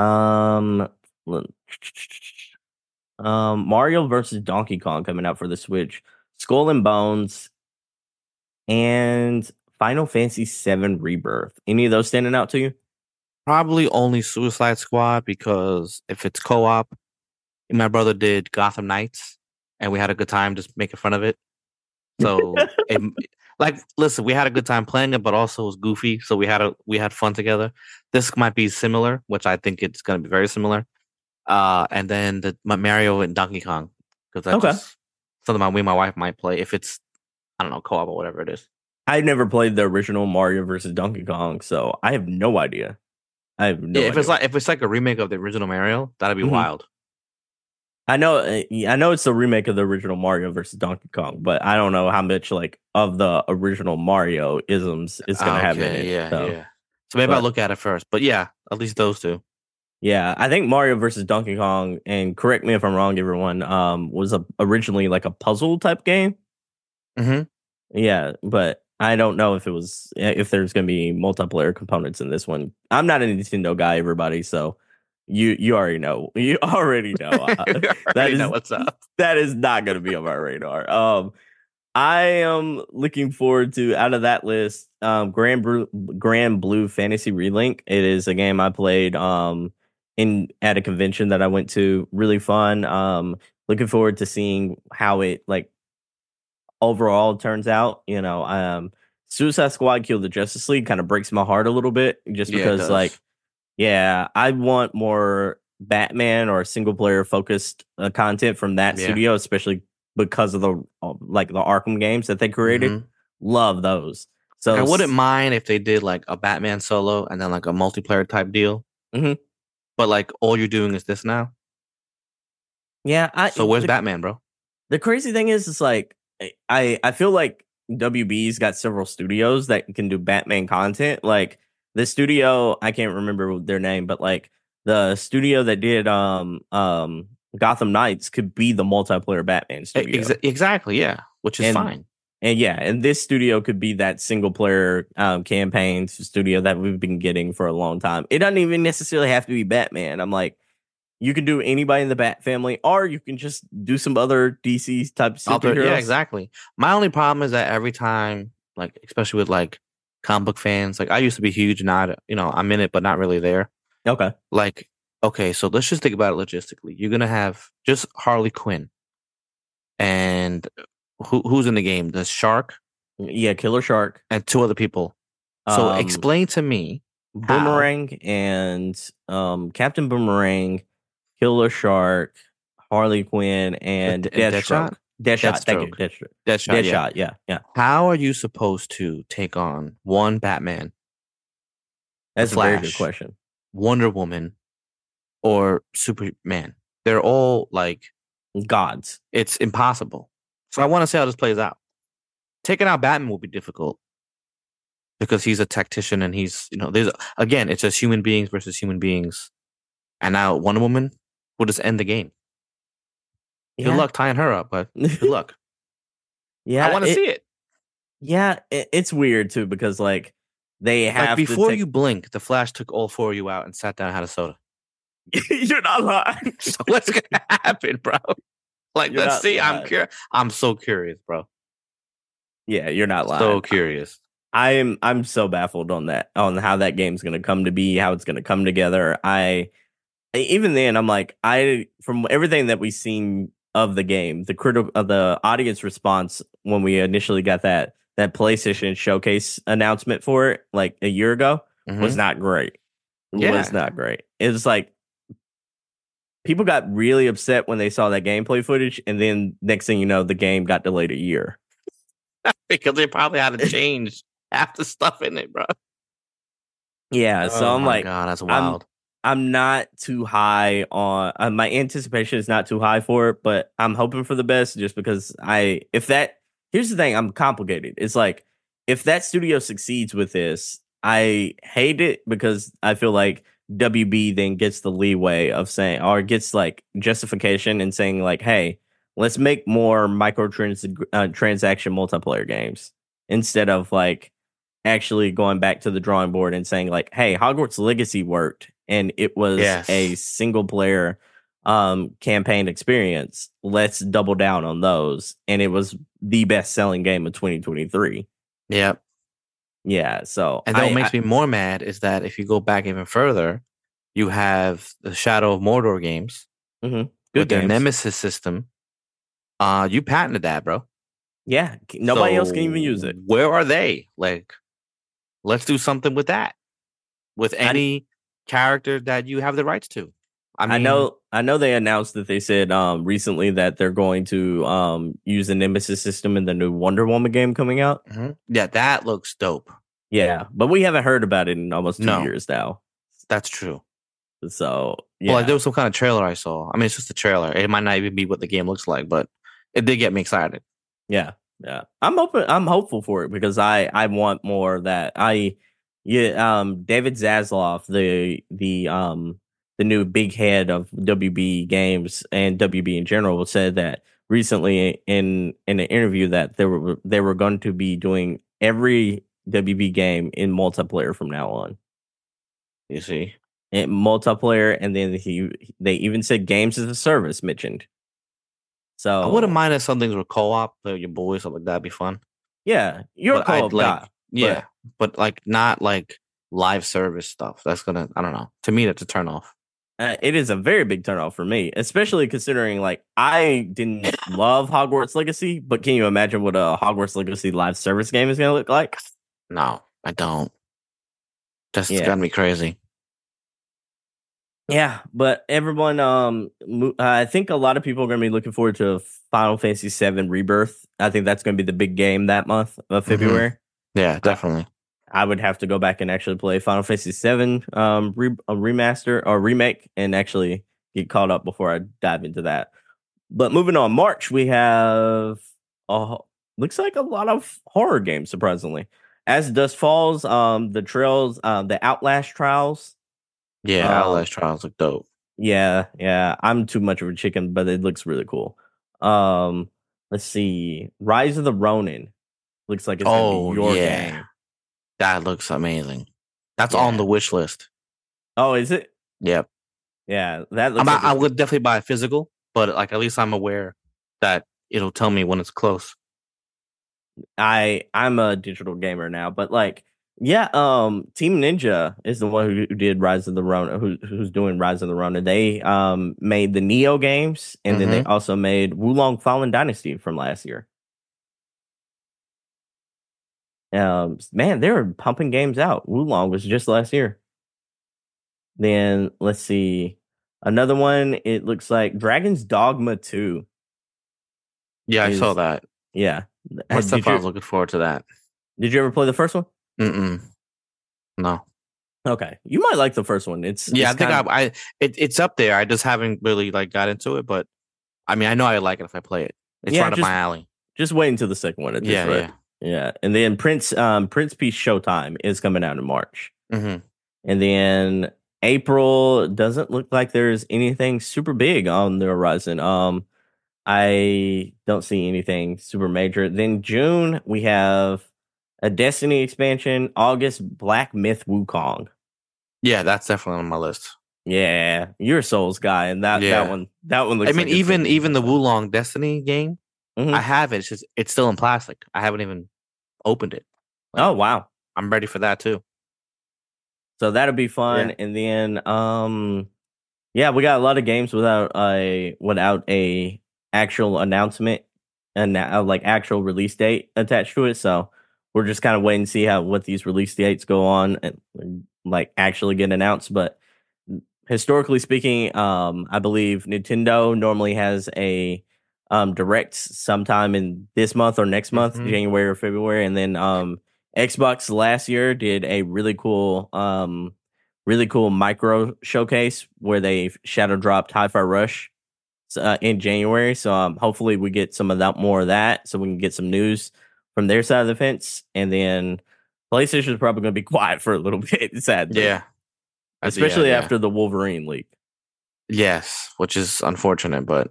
um, um, Mario versus Donkey Kong coming out for the Switch, Skull and Bones, and Final Fantasy seven Rebirth. Any of those standing out to you? Probably only Suicide Squad, because if it's co-op, my brother did Gotham Knights, and we had a good time just making fun of it. So, it, like, listen, we had a good time playing it, but also it was goofy, so we had a we had fun together. This might be similar, which I think it's going to be very similar. Uh, and then the Mario and Donkey Kong, because that's okay. just something my me and my wife might play if it's, I don't know, co-op or whatever it is. I never played the original Mario versus Donkey Kong, so I have no idea. I have no yeah, if idea. it's like if it's like a remake of the original Mario, that'd be mm-hmm. wild. I know, I know it's a remake of the original Mario versus Donkey Kong, but I don't know how much like of the original Mario isms it's gonna okay, have in it. Yeah, so. yeah. So maybe but, I'll look at it first, but yeah, at least those two. Yeah, I think Mario versus Donkey Kong, and correct me if I'm wrong, everyone, um, was a, originally like a puzzle type game. Mm-hmm. Yeah, but I don't know if it was if there's going to be multiplayer components in this one. I'm not a Nintendo guy, everybody, so you you already know. You already know. Uh, you already that is know what's up. That is not going to be on my radar. Um, I am looking forward to out of that list, um, Grand Blue, Grand Blue Fantasy Relink. It is a game I played um in at a convention that I went to. Really fun. Um, looking forward to seeing how it like overall turns out. You know, um, Suicide Squad Kill the Justice League kind of breaks my heart a little bit just Yeah, it because does. like, yeah, I want more Batman or single player focused uh, content from that Yeah. studio, especially because of the uh, like the Arkham games that they created. Mhm. Love those. So I wouldn't s- mind if they did like a Batman solo and then like a multiplayer type deal. Mhm. But like all you're doing is this now. yeah, I So where's the, Batman, bro? the crazy thing is, it's like I I feel like W B's got several studios that can do Batman content. Like the studio, I can't remember their name, but like the studio that did um um Gotham Knights could be the multiplayer Batman studio. Exa- exactly, yeah, which is And- fine. And yeah, and this studio could be that single player um, campaign studio that we've been getting for a long time. It doesn't even necessarily have to be Batman. I'm like, you can do anybody in the Bat family, or you can just do some other D C type Alter- superheroes. yeah, exactly. My only problem is that every time, like especially with like comic book fans, like I used to be huge, not you know I'm in it, but not really there. Okay. Like, okay, so let's just think about it logistically. You're gonna have just Harley Quinn, and who who's in the game? The Shark Yeah, Killer Shark, and two other people. So Um, explain to me Boomerang, and um, Captain Boomerang, Killer Shark, Harley Quinn, and And- and Deathstroke. Deathshot. Thank you. Deathstroke. Deathstroke. Deadshot. Yeah. Deadshot. Yeah, yeah. How are you supposed to take on one Batman, That's a very good Flash. question. Wonder Woman, or Superman? They're all like Gods. it's impossible. So I want to see how this plays out. Taking out Batman will be difficult because he's a tactician and he's you know there's again it's just human beings versus human beings, and now Wonder Woman will just end the game. Good luck tying her up, but good luck. Yeah, I want to it- see it. Yeah, it, it's weird too because like they Like have before to take... you blink, the Flash took all four of you out and sat down and had a soda. You're not lying. So what's gonna happen, bro? Like, You're let's not see. I'm lying. curious. I'm so curious, bro. Yeah, you're not lying. So curious. I'm I'm so baffled on that, on how that game's gonna come to be, how it's gonna come together. I even then I'm like, I from everything that we've seen of the game, the critical of the audience response when we initially got that that PlayStation showcase announcement for it like a year ago was Mhm. not great. Yeah. Was not great. It was like people got really upset when they saw that gameplay footage, and then next thing you know, the game got delayed a year. Because they probably had to change half the stuff in it, bro. Yeah, so Oh I'm my like, God, that's I'm- wild. I'm not too high on uh, my anticipation is not too high for it, but I'm hoping for the best just because I if that here's the thing, I'm complicated. It's like if that studio succeeds with this, I hate it because I feel like W B then gets the leeway of saying or gets like justification and saying like, hey, let's make more microtrans uh, transaction multiplayer games instead of like actually going back to the drawing board and saying like, hey, Hogwarts Legacy worked and it was Yes. a single player um campaign experience. Let's double down on those. And it was the best selling game of twenty twenty-three. Yeah. Yeah. So And then I, what makes I- me more mad is that if you go back even further, you have the Shadow of Mordor games good with their games. Nemesis system. Uh, you patented that, bro. Yeah. Nobody else So can even use it. Where are they? Like, let's do something with that. With any character that you have the rights to. I mean, I know I know they announced that they said um recently that they're going to um use the Nemesis system in the new Wonder Woman game coming out. Mhm. Yeah, that looks dope. Yeah, but we haven't heard about it in almost two No. years now. That's true. So yeah, Well, like there was some kind of trailer I saw. I mean, it's just a trailer. It might not even be what the game looks like, but it did get me excited. yeah, yeah. I'm open. I'm hopeful for it because I I want more of that. I yeah. Um, David Zaslav, the the um the new big head of W B Games and W B in general, said that recently in in an interview that they were they were going to be doing every W B game in multiplayer from now on. You see? In multiplayer, and then he they even said games as a service mentioned. So I wouldn't mind if some things were co-op, play with your boys, something like that. Would be fun. Yeah, you're a But I'd co-op like, guy. yeah, but like not like live service stuff. That's gonna, I don't know. To me, that's a turn off. Uh, it is a very big turnoff for me, especially considering like I didn't love Hogwarts Legacy, but can you imagine what a Hogwarts Legacy live service game is going to look like? No, I don't. That's Yeah. got me crazy. Yeah, but everyone, um, mo- I think a lot of people are going to be looking forward to Final Fantasy seven Rebirth. I think that's going to be the big game that month of February. Yeah, definitely. I would have to go back and actually play Final Fantasy seven um, re- a remaster or remake and actually get caught up before I dive into that. But moving on, March, we have, uh, looks like a lot of horror games, surprisingly. As Dusk Falls, um, the Trails, uh, the Outlast Trials. Yeah, Um, Outlast Trials look dope. Yeah, yeah. I'm too much of a chicken, but it looks really cool. Um, let's see. Rise of the Ronin. Looks like it's Oh, gonna be your yeah. game. That looks amazing. That's Yeah. on the wish list. Oh, is it? Yep. Yeah, that looks I'm, like I it's- would definitely buy a physical, but like at least I'm aware that it'll tell me when it's close. I I'm a digital gamer now, but like yeah, um Team Ninja is the one who, who did Rise of the Ronin, who, who's doing Rise of the Ronin. They um made the Neo games, and then they also made Wulong Fallen Dynasty from last year. Um man, they were pumping games out. Wulong was just last year. Then let's see. Another one, it looks like Dragon's Dogma two. Yeah, I Is- saw that. Yeah. My Did stepfather was you, looking forward to that. did you ever play the first one? Mm-mm. No. Okay. You might like the first one. It's Yeah, it's I think kind of- I, I it, it's up there. I just haven't really like got into it, but I mean, I know I like it if I play it. It's Yeah, right up just- my alley. just wait until the second one at this Yeah, rate. yeah. Yeah. And then Prince um Prince Peace Showtime is coming out in March. Mm-hmm. And then April doesn't look like there's anything super big on the horizon. Um I don't see anything super major. Then June we have a Destiny expansion. August, Black Myth Wukong. Yeah, that's definitely on my list. Yeah, you're a Souls guy, and that Yeah. that one that one looks. I mean, like it's even gonna be even the fun. Wulong Destiny game, Mhm. I have it. It's just it's still in plastic. I haven't even opened it. Like, Oh wow. I'm ready for that too. So that'll be fun. Yeah. And then um yeah, we got a lot of games without a without a actual announcement and uh, like actual release date attached to it. So we're just kind of waiting to see how what these release dates go on and like actually get announced. But historically speaking, um I believe Nintendo normally has a um direct sometime in this month or next month, Mhm. January or February, and then um Xbox last year did a really cool um really cool micro showcase where they shadow dropped Hi-Fi Rush uh, in January. So um, hopefully we get some of that more of that, so we can get some news from their side of the fence. And then PlayStation is probably going to be quiet for a little bit, sadly. Yeah, I see, yeah, especially yeah. after the Wolverine leak. Yes, which is unfortunate, but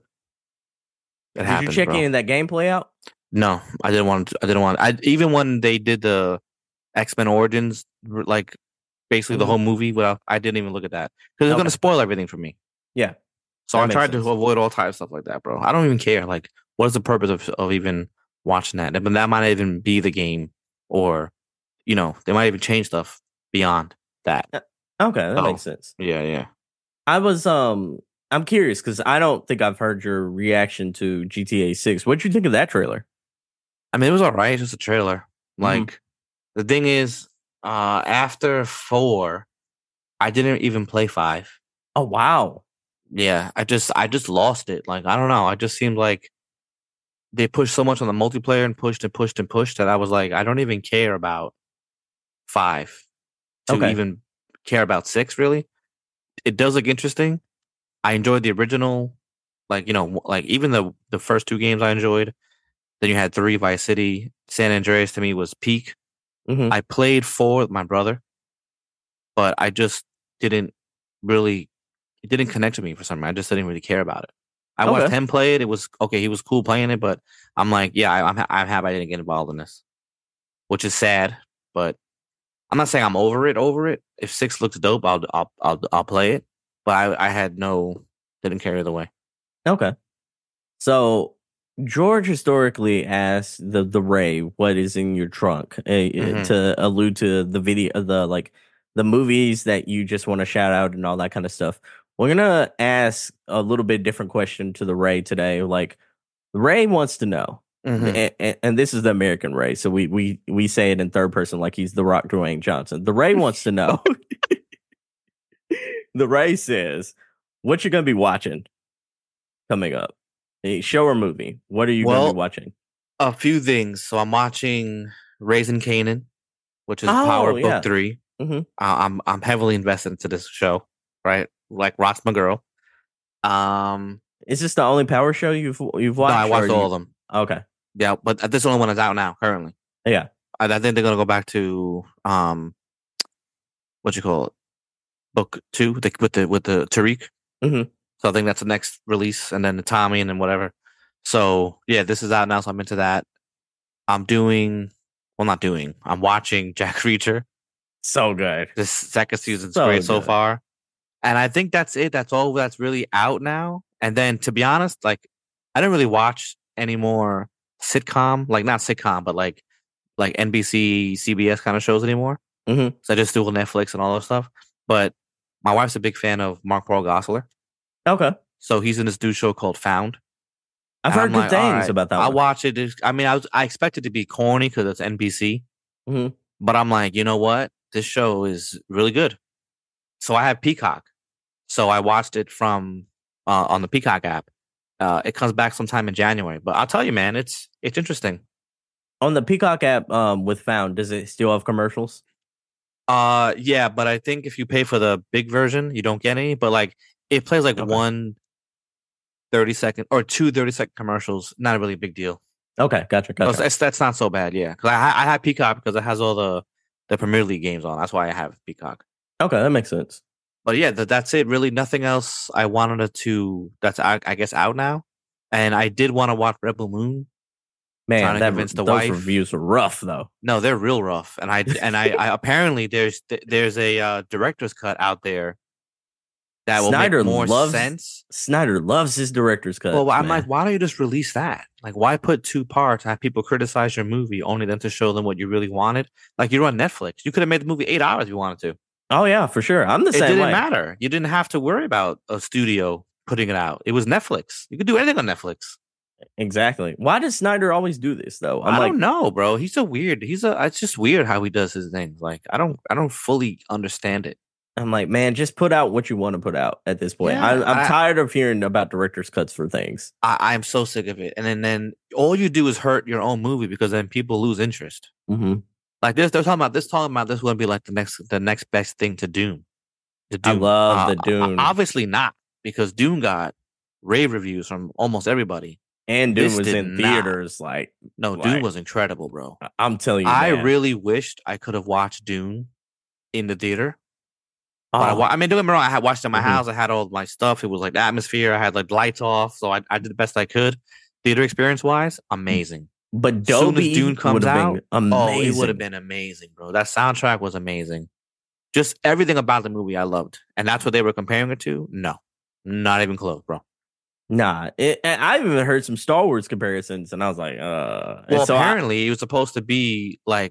it Did happens. you check bro. any of that gameplay out? No, I didn't want. To, I didn't want. I even when they did the X Men Origins, r- like basically the Mhm. whole movie, well, I didn't even look at that because it's Okay. gonna spoil everything for me. Yeah. So That I makes tried sense. to avoid all types of stuff like that, bro. I don't even care. Like, what is the purpose of of even watching that? But that might not even be the game, or you know, they might even change stuff beyond that. Okay, that Oh. makes sense. Yeah, yeah. I was um I'm curious because I don't think I've heard your reaction to G T A six. What'd you think of that trailer? I mean, it was all right. It's just a trailer. Mhm. Like, the thing is, uh, after four, I didn't even play five. Oh wow. Yeah, I just, I just lost it. Like, I don't know. I just seemed like they pushed so much on the multiplayer and pushed and pushed and pushed that I was like, I don't even care about five to Okay. even care about six. Really, it does look interesting. I enjoyed the original, like you know, like even the the first two games I enjoyed. Then you had three, Vice City, San Andreas. To me was peak. Mhm. I played four with my brother, but I just didn't really. It didn't connect to me for some reason. I just didn't really care about it. I watched Okay. him play it. It was okay. He was cool playing it, but I'm like, yeah, I, I'm ha- I'm happy I didn't get involved in this, which is sad. But I'm not saying I'm over it. Over it. If six looks dope, I'll I'll I'll, I'll play it. But I I had no didn't care either way. Okay. So George historically asked the the Ray, "What is in your trunk?" uh, Mhm. to allude to the video, the like the movies that you just want to shout out and all that kind of stuff. We're gonna ask a little bit different question to the Ray today. Like Ray wants to know, Mhm. and, and this is the American Ray, so we we we say it in third person like he's the Rock Dwayne Johnson. The Ray wants to know. The Ray says, "What you gonna be watching coming up? A show or movie? What are you gonna be Well, watching?" a few things. So I'm watching Raising Kanan, which is Power Oh Book yeah. Three. hmm Uh, I'm I'm heavily invested into this show, right? Like Rock's my girl. Um, Is this the only Power show you've you've no, watched? I or watched all you- of them. Okay. Yeah, but this is the only one that's out now currently. Yeah. I, I think they're gonna go back to um, what you call it, book two, the, with the with the Tariq. Mhm. So I think that's the next release, and then the Tommy, and then whatever. So yeah, this is out now, so I'm into that. I'm doing, well, not doing. I'm watching Jack Reacher. So good. This second season's So great so good. far, and I think that's it. That's all that's really out now. And then, to be honest, like I didn't really watch any more sitcom, like not sitcom, but like like N B C, C B S kind of shows anymore. Mhm. So I just do Netflix and all that stuff. But my wife's a big fan of Mark Paul Gosselaar, Okay. so he's in this new show called Found. I've And heard I'm good like, all things right, about that I one. watch it. It's- I mean, I was I expected to be corny because it's N B C, Mhm. but I'm like, you know what? This show is really good. So I have Peacock, so I watched it from uh, on the Peacock app. Uh, it comes back sometime in January, but I'll tell you, man, it's it's interesting. On the Peacock app, um, with Found, does it still have commercials? Uh, yeah, but I think if you pay for the big version, you don't get any. But like, it plays like Okay. one thirty second or two thirty second commercials. Not a really big deal. Okay, gotcha, So gotcha. it's- it's- that's not so bad, yeah. Because I I have Peacock because it has all the the Premier League games on. That's why I have Peacock. Okay, that makes sense. But yeah, that, that's it. Really, nothing else. I wanted it to. That's I, I guess out now, and I did want to watch Rebel Moon. Trying Man, to that convince the those wife. reviews are rough though. No, they're real rough, and I and I, I apparently there's there's a uh, director's cut out there that will Snyder make more loves sense. Snyder loves his director's cut. Well, I'm man. like, why don't you just release that? Like, why put two parts? Have people criticize your movie only then to show them what you really wanted? Like, you're on Netflix. You could have made the movie eight hours if you wanted to. Oh yeah, for sure. I'm the It same didn't way. matter. You didn't have to worry about a studio putting it out. It was Netflix. You could do anything on Netflix. Exactly. Why does Snyder always do this though? I'm I like, don't know, bro. He's a weird. He's a. It's just weird how he does his things. Like, I don't. I don't fully understand it. I'm like, man, just put out what you want to put out at this point. Yeah, I, I'm I- tired of hearing about director's cuts for things. I, I'm so sick of it. And then, then all you do is hurt your own movie because then people lose interest. Mm-hmm. Like this, they're talking about this. Talking about this would be like the next, the next best thing to Doom. The I love the Uh, Dune. Obviously not, because Doom got rave reviews from almost everybody. And Doom this was did in not. theaters. Like, No, Like- Doom was incredible, bro. I'm telling you, I man. really wished I could have watched Dune in the theater. But I, Oh, wa- I mean, don't get me wrong. I had watched it in my Mhm. house. I had all my stuff. It was like the atmosphere. I had like lights off, so I, I did the best I could. Theater experience wise, amazing. but As soon as Dolby Dune comes would have out, been amazing. Oh, it would have been amazing, bro. That soundtrack was amazing. Just everything about the movie I loved, and that's what they were comparing it to. No, not even close, bro. Nah, it, and I even heard some Star Wars comparisons, and I was like, uh. and Well, so I- apparently, it was supposed to be like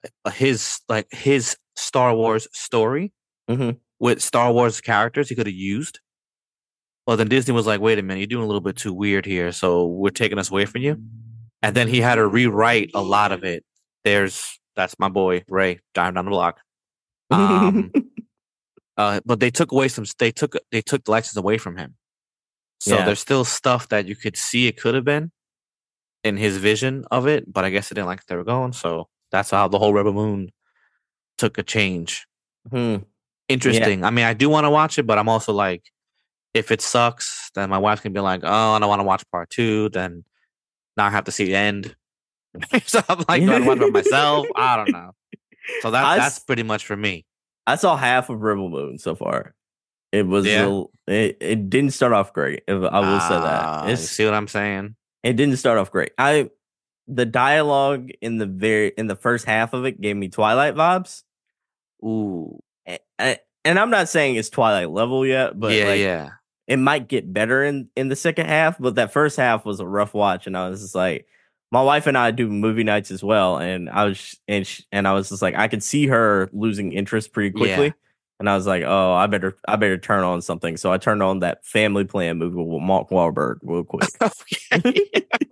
his like his Star Wars story Mhm. with Star Wars characters he could have used. Well, then Disney was like, "Wait a minute, you're doing a little bit too weird here, so we're taking us away from you." And then he had to rewrite a lot of it. There's that's my boy Ray, down down the block. Um, uh, but they took away some. They took they took the license away from him. So Yeah. there's still stuff that you could see it could have been in his vision of it, but I guess it didn't like they were going. So that's how the whole Rebel Moon took a change. Hmm. Interesting. I mean, I do want to watch it, but I'm also like, if it sucks, then my wife can be like, "Oh, I don't want to watch part two." Then now I have to see the end. So I'm like, do I watch it myself? I don't know. So that I that's s- pretty much for me. I saw half of Rebel Moon so far. It was Yeah. a- it, it didn't start off great. if- I will say Ah, that. you It's, see what I'm saying? it didn't start off great. I the dialogue in the very in the first half of it gave me Twilight vibes. Ooh, A- a- And I'm not saying it's Twilight level yet, but yeah, like yeah. it might get better in in the second half, but that first half was a rough watch, and I was just like, my wife and I do movie nights as well, and I was and sh- and I was just like, I could see her losing interest pretty quickly, Yeah. and I was like, oh, I better I better turn on something. So I turned on that Family Plan movie with Mark Wahlberg real quick. Okay.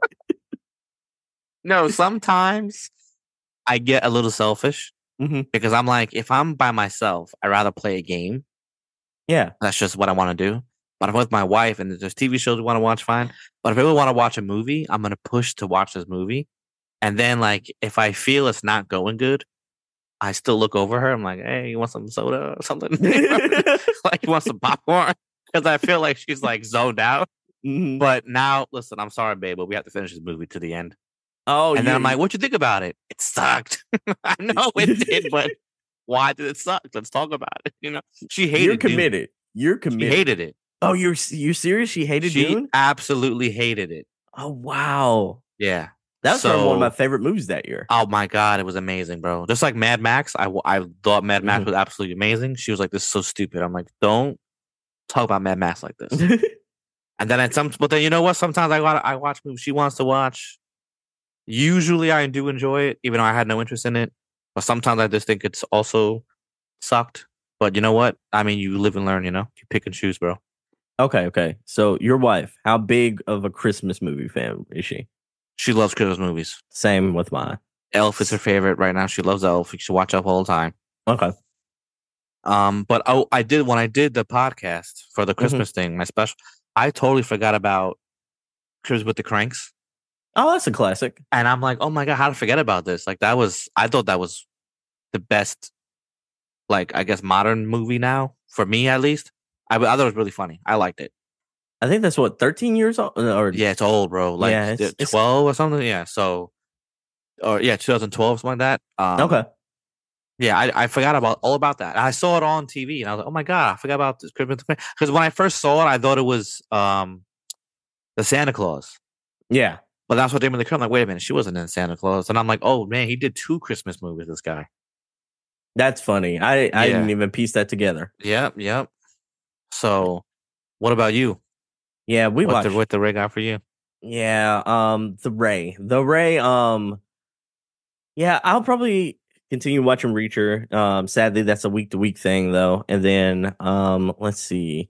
No, sometimes I get a little selfish Mhm. because I'm like, if I'm by myself, I'd rather play a game. Yeah, That's just what I want to do. But if I'm with my wife and there's T V shows we want to watch, fine. But if I really want to watch a movie, I'm gonna push to watch this movie. And then, like, if I feel it's not going good, I still look over her. I'm like, hey, you want some soda or something? Like, you want some popcorn? Because I feel like she's like zoned out. Mhm. But now, listen, I'm sorry, babe, but we have to finish this movie to the end. Oh, And then you- I'm like, what you think about it? It sucked. I know it did, but why did it suck? Let's talk about it. You know, she hated you're Dune. committed. You're She committed. hated it. Oh, you're you serious? She hated She Dune? absolutely hated it. Oh, wow. Yeah. That was probably one of my So- favorite movies that year. Oh my god, it was amazing, bro. Just like Mad Max, I, w- I thought Mad Max Mhm. was absolutely amazing. She was like, "This is so stupid." I'm like, "Don't talk about Mad Max like this." And then at some, but then you know what? Sometimes I got I watch movies she wants to watch. Usually, I do enjoy it, even though I had no interest in it. But sometimes I just think it's also sucked. But you know what? I mean, you live and learn. You know, you pick and choose, bro. Okay, okay. So your wife, how big of a Christmas movie fan is she? She loves Christmas movies. Same with mine. Elf is her favorite right now. She loves Elf. She should watch Elf all the time. Okay. Um, but oh, I did when I did the podcast for Mm-hmm. the Christmas thing, my special. I totally forgot about Christmas with the Cranks, Oh, that's a classic. and I'm like, oh my god, how to forget about this? Like that was, I thought that was the best, like I guess modern movie now for me at least. I, I thought it was really funny. I liked it. I think that's what thirteen years old, or Yeah, it's old, bro. Like Yeah, it's- it's- twelve or something. Yeah, so or yeah, twenty twelve, something like that. Um, okay. Yeah, I, I forgot about all about that. I saw it on T V, and I was like, "Oh my god, I forgot about this Christmas." Because when I first saw it, I thought it was um, the Santa Claus, Yeah, but that's what they really. I'm like, wait a minute, she wasn't in Santa Claus, and I'm like, oh man, he did two Christmas movies. This guy. that's funny. I I Yeah. didn't even piece that together. Yep, yep. So, what about you? Yeah, we what watched. the what the rig got for you? Yeah, um, the Ray, the Ray. Um, yeah, I'll probably continue watching Reacher. Um, sadly, that's a week to week thing though. And then, um, let's see.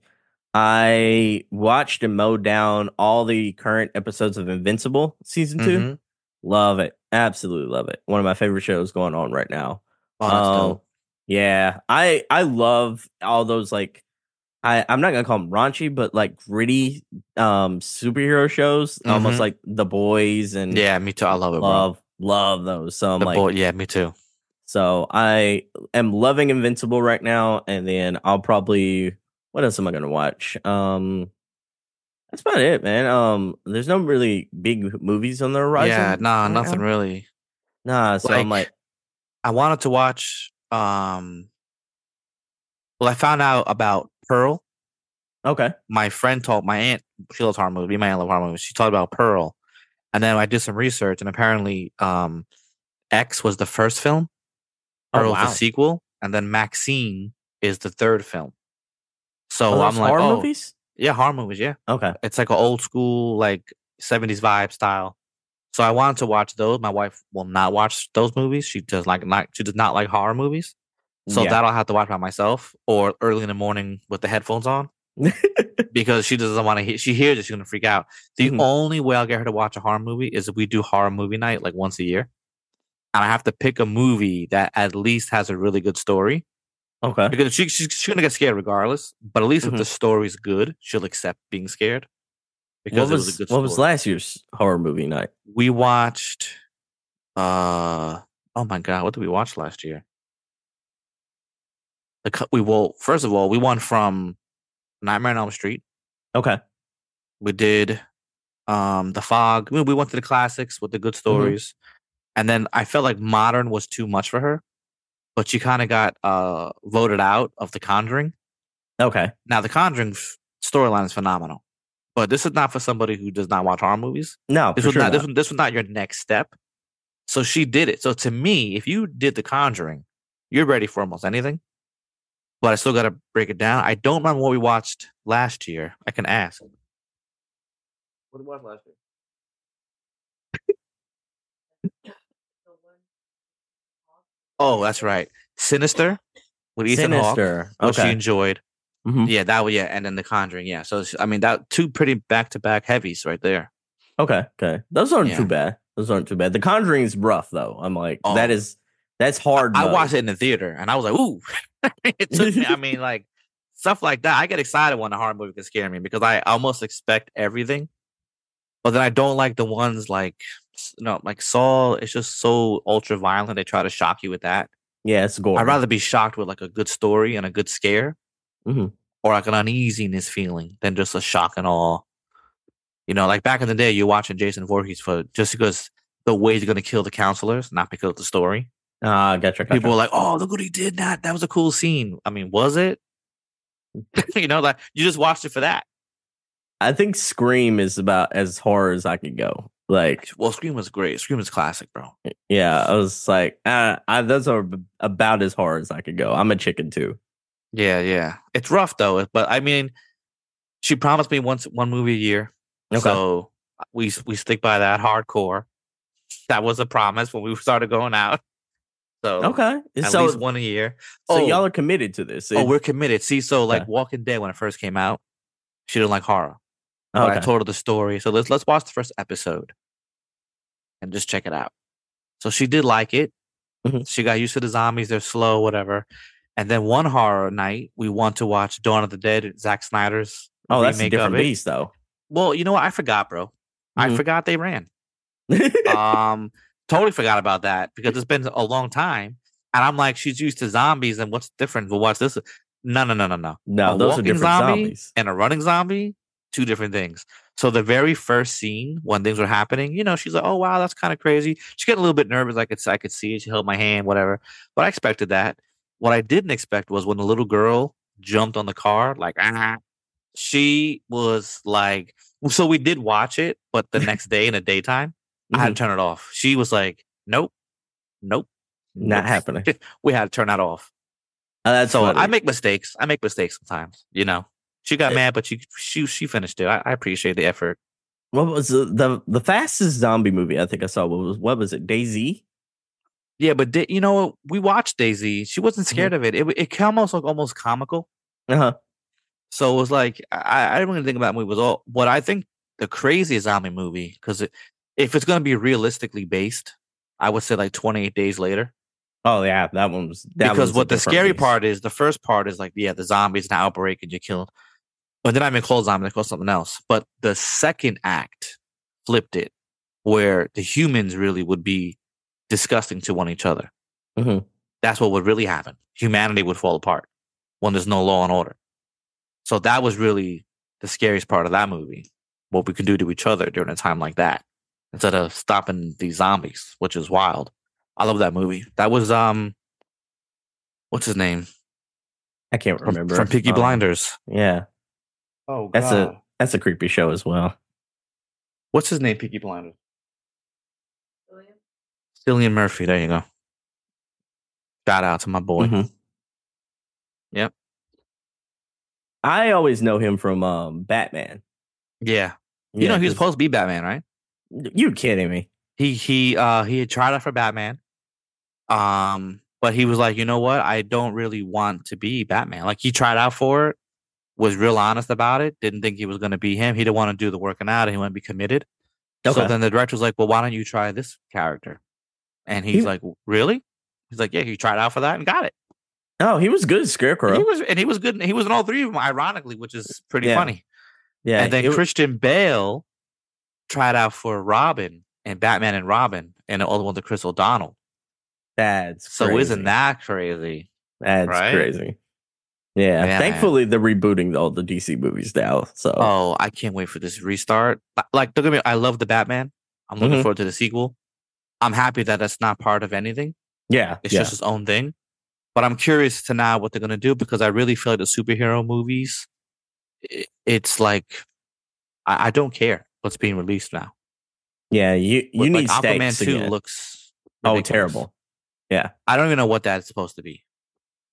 I watched and mowed down all the current episodes of Invincible season two. Mhm. Love it, absolutely love it. One of my favorite shows going on right now. Oh, that's Um, dope. Yeah, I I love all those like I I'm not gonna call them raunchy, but like gritty um superhero shows, almost Mhm. like The Boys and Yeah, me too. I love it, bro. love love those. So I'm The like, boy, yeah, me too. so I am loving Invincible right now, and then I'll probably what else am I gonna watch? Um, that's about it, man. Um, there's no really big movies on the horizon. Yeah, nah, right nothing now. really. Nah, so I'm like, I wanted to watch. Um, well, I found out about Pearl. okay, My friend told my aunt she loves horror movies. My aunt loves horror movies. She talked about Pearl, and then I did some research, and apparently, um, X was the first film. Oh, Pearl was wow. the sequel, and then Maxine is the third film. So oh, I'm those like, horror oh, movies. yeah, horror movies. Yeah, Okay, it's like an old school, like seventies vibe style. So I wanted to watch those. My wife will not watch those movies. She does like not. She does not like horror movies. So Yeah. that I'll have to watch by myself or early in the morning with the headphones on because she doesn't want to hear. She hears it, she's gonna freak out. The Mhm. only way I'll get her to watch a horror movie is if we do horror movie night like once a year, and I have to pick a movie that at least has a really good story okay. because she, she's, she's gonna get scared regardless. But at least Mhm. if the story's good, she'll accept being scared because What it was was a good what was story. last year's horror movie night? We watched. Uh oh my god, what did we watch last year? The co- we well, first of all, we went from Nightmare on Elm Street. Okay, We did um The Fog. We, we went to the classics with the good stories, and then I felt like modern was too much for her, but she kind of got uh voted out of The Conjuring. okay. Now, The Conjuring f- storyline is phenomenal, but this is not for somebody who does not watch horror movies. No, This for was sure not, not. this was this was not your next step. So she did it. So to me, if you did The Conjuring, you're ready for almost anything. but I still got to break it down. I don't remember what we watched last year. I can ask. What did we watch last year? Oh, that's right. Sinister with Ethan Hawke, Sinister. which she Okay. enjoyed. Mhm. Yeah, that was yeah, and then The Conjuring. Yeah, so it's- I mean that two pretty back to back heavies right there. Okay. Okay. Those aren't Yeah. too bad. Those aren't too bad. The Conjuring's rough though. I'm like, Oh. that is that's hard. I mode. watched it in the theater and I was like, ooh. It took me. I mean, like stuff like that. I get excited when a horror movie can scare me because I almost expect everything, but then I don't like the ones like you know, like Saw. It's just so ultra violent. They try to shock you with that. Yeah, it's gory. I'd rather be shocked with like a good story and a good scare, Mhm. or like an uneasiness feeling than just a shock and awe. You know, like back in the day, you're watching Jason Voorhees for just because the way he's going to kill the counselors, not because of the story. Ah, gotcha, gotcha. People were like, "Oh, look what he did! That that was a cool scene." I mean, was it? You know, like you just watched it for that. I think Scream is about as horror as I could go. Like, Well, Scream was great. Scream is classic, bro. yeah, I was like, uh, I, those are b- about as horror as I could go. I'm a chicken too. Yeah, yeah. It's rough though, but I mean, she promised me once one movie a year, Okay. so we we stick by that hardcore. That was a promise when we started going out. So Okay, at so least one a year. so Oh, y'all are committed to this. oh, It- we're committed. See, so like Okay. Walking Dead when it first came out, she didn't like horror. But I okay. told her the story. So let's let's watch the first episode and just check it out. So she did like it. Mhm. She got used to the zombies. They're slow, whatever. And then one horror night, we want to watch Dawn of the Dead, Zack Snyder's Oh, that's a remake of different it. beast, though. Well, you know what? I forgot, bro. I Mhm. forgot they ran. Um, totally forgot about that because it's been a long time. And I'm like, she's used to zombies, and what's different? Well, what's this? No, no, no, no, no. No, A those are walking different zombie zombies. and a running zombie, two different things. So the very first scene when things were happening, you know, she's like, "Oh wow, that's kind of crazy." She's getting a little bit nervous. I could, I could see it. She held my hand, whatever. But I expected that. What I didn't expect was when the little girl jumped on the car, like, ah, she was like. So we did watch it, but the next day in the daytime, I had to turn it off. She was like, "Nope, nope, Not nope." happening. We had to turn that off. Oh, that's So funny. I make mistakes. I make mistakes sometimes. You know, she got Eh. mad, but she she she finished it. I, I appreciate the effort. What was the, the the fastest zombie movie I think I saw? What was what was it? DayZ? Yeah, but da- you know, we watched Daisy. She wasn't scared of it. It it came almost like almost comical. Uh huh. So it was like I, I didn't really think about that movie. Was all what I think the craziest zombie movie because it, if it's going to be realistically based, I would say like twenty-eight Days Later. Oh yeah, that one was that Because was a what the different scary beast. part is, the first part is like, yeah, the zombies, an outbreak, and you're killed. But they're not even called zombies, they're called something else. But the second act flipped it, where the humans really would be disgusting to one each other. Mhm. That's what would really happen. Humanity would fall apart when there's no law and order. So that was really the scariest part of that movie. What we could do to each other during a time like that, instead of stopping these zombies, which is wild. I love that movie. That was um, what's his name I can't from, remember from Peaky Um, Blinders? Yeah, Oh, that's a that's a creepy show as well. what's his name? Peaky Blinders. Cillian Murphy. There you go. Shout out to my boy. Mhm. Yep. I always know him from um, Batman. Yeah. You Yeah, know he was 'cause- supposed to be Batman, right? You kidding me? He he uh he had tried out for Batman. Um, but he was like, you know what? I don't really want to be Batman. Like he tried out for it, was real honest about it. Didn't think he was going to be him. He didn't want to do the working out. He wanted to be committed. So Okay. then the director was like, well, why don't you try this character? And he's He- like, really? He's like, yeah, he tried out for that and got it. Oh, he was good, And Scarecrow. he was and he was good. He was in all three of them, ironically, which is pretty Yeah. funny. yeah, and then it- Christian Bale tried out for Robin and Batman and Robin, and the other one's Chris O'Donnell. that's So crazy. isn't that crazy? That's right? crazy. Yeah, Yeah, thankfully they're rebooting all the D C movies now. So Oh, I can't wait for this restart. Li- Like, don't get me. I love the Batman. I'm looking Mhm. forward to the sequel. I'm happy that that's not part of anything. yeah, It's yeah. just its own thing. But I'm curious to now what they're gonna do because I really feel like the superhero movies. i- It's like I, I don't care what's being released now. yeah, you you Like need Aquaman stakes two again. looks Oh, ridiculous. terrible. Yeah, I don't even know what that's supposed to be.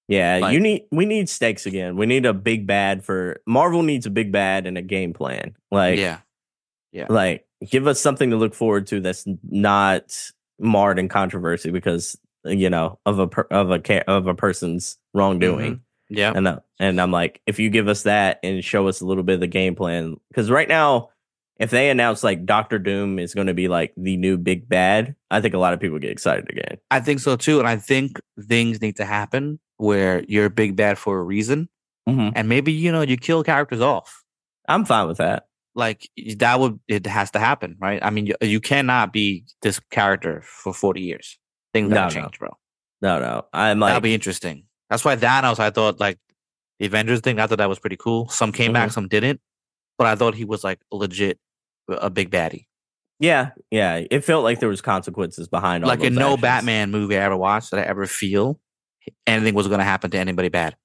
Yeah, Like- you need we need stakes again. We need a big bad for Marvel needs a big bad and a game plan. Like yeah, yeah. like give us something to look forward to that's not marred in controversy because you know of a per, of a ca- of a person's wrongdoing. Yeah. And uh, and I'm like, if you give us that and show us a little bit of the game plan, because right now, if they announce like Doctor Doom is going to be like the new big bad, I think a lot of people get excited again. I think so too, and I think things need to happen where you're big bad for a reason, Mm-hmm. and maybe you know you kill characters off. I'm fine with that. Like that would it has to happen, right? I mean, you, you cannot be this character for forty years. Things No, gotta no. change, bro. No, no, I'm like, That'll be interesting. That's why Thanos, I thought like the Avengers thing. I thought that was pretty cool. Some came back, Mhm. some didn't, but I thought he was like legit a big baddie. yeah, yeah. It felt like there was consequences behind all Like those in no actions. Batman movie I ever watched that I ever feel anything was going to happen to anybody bad.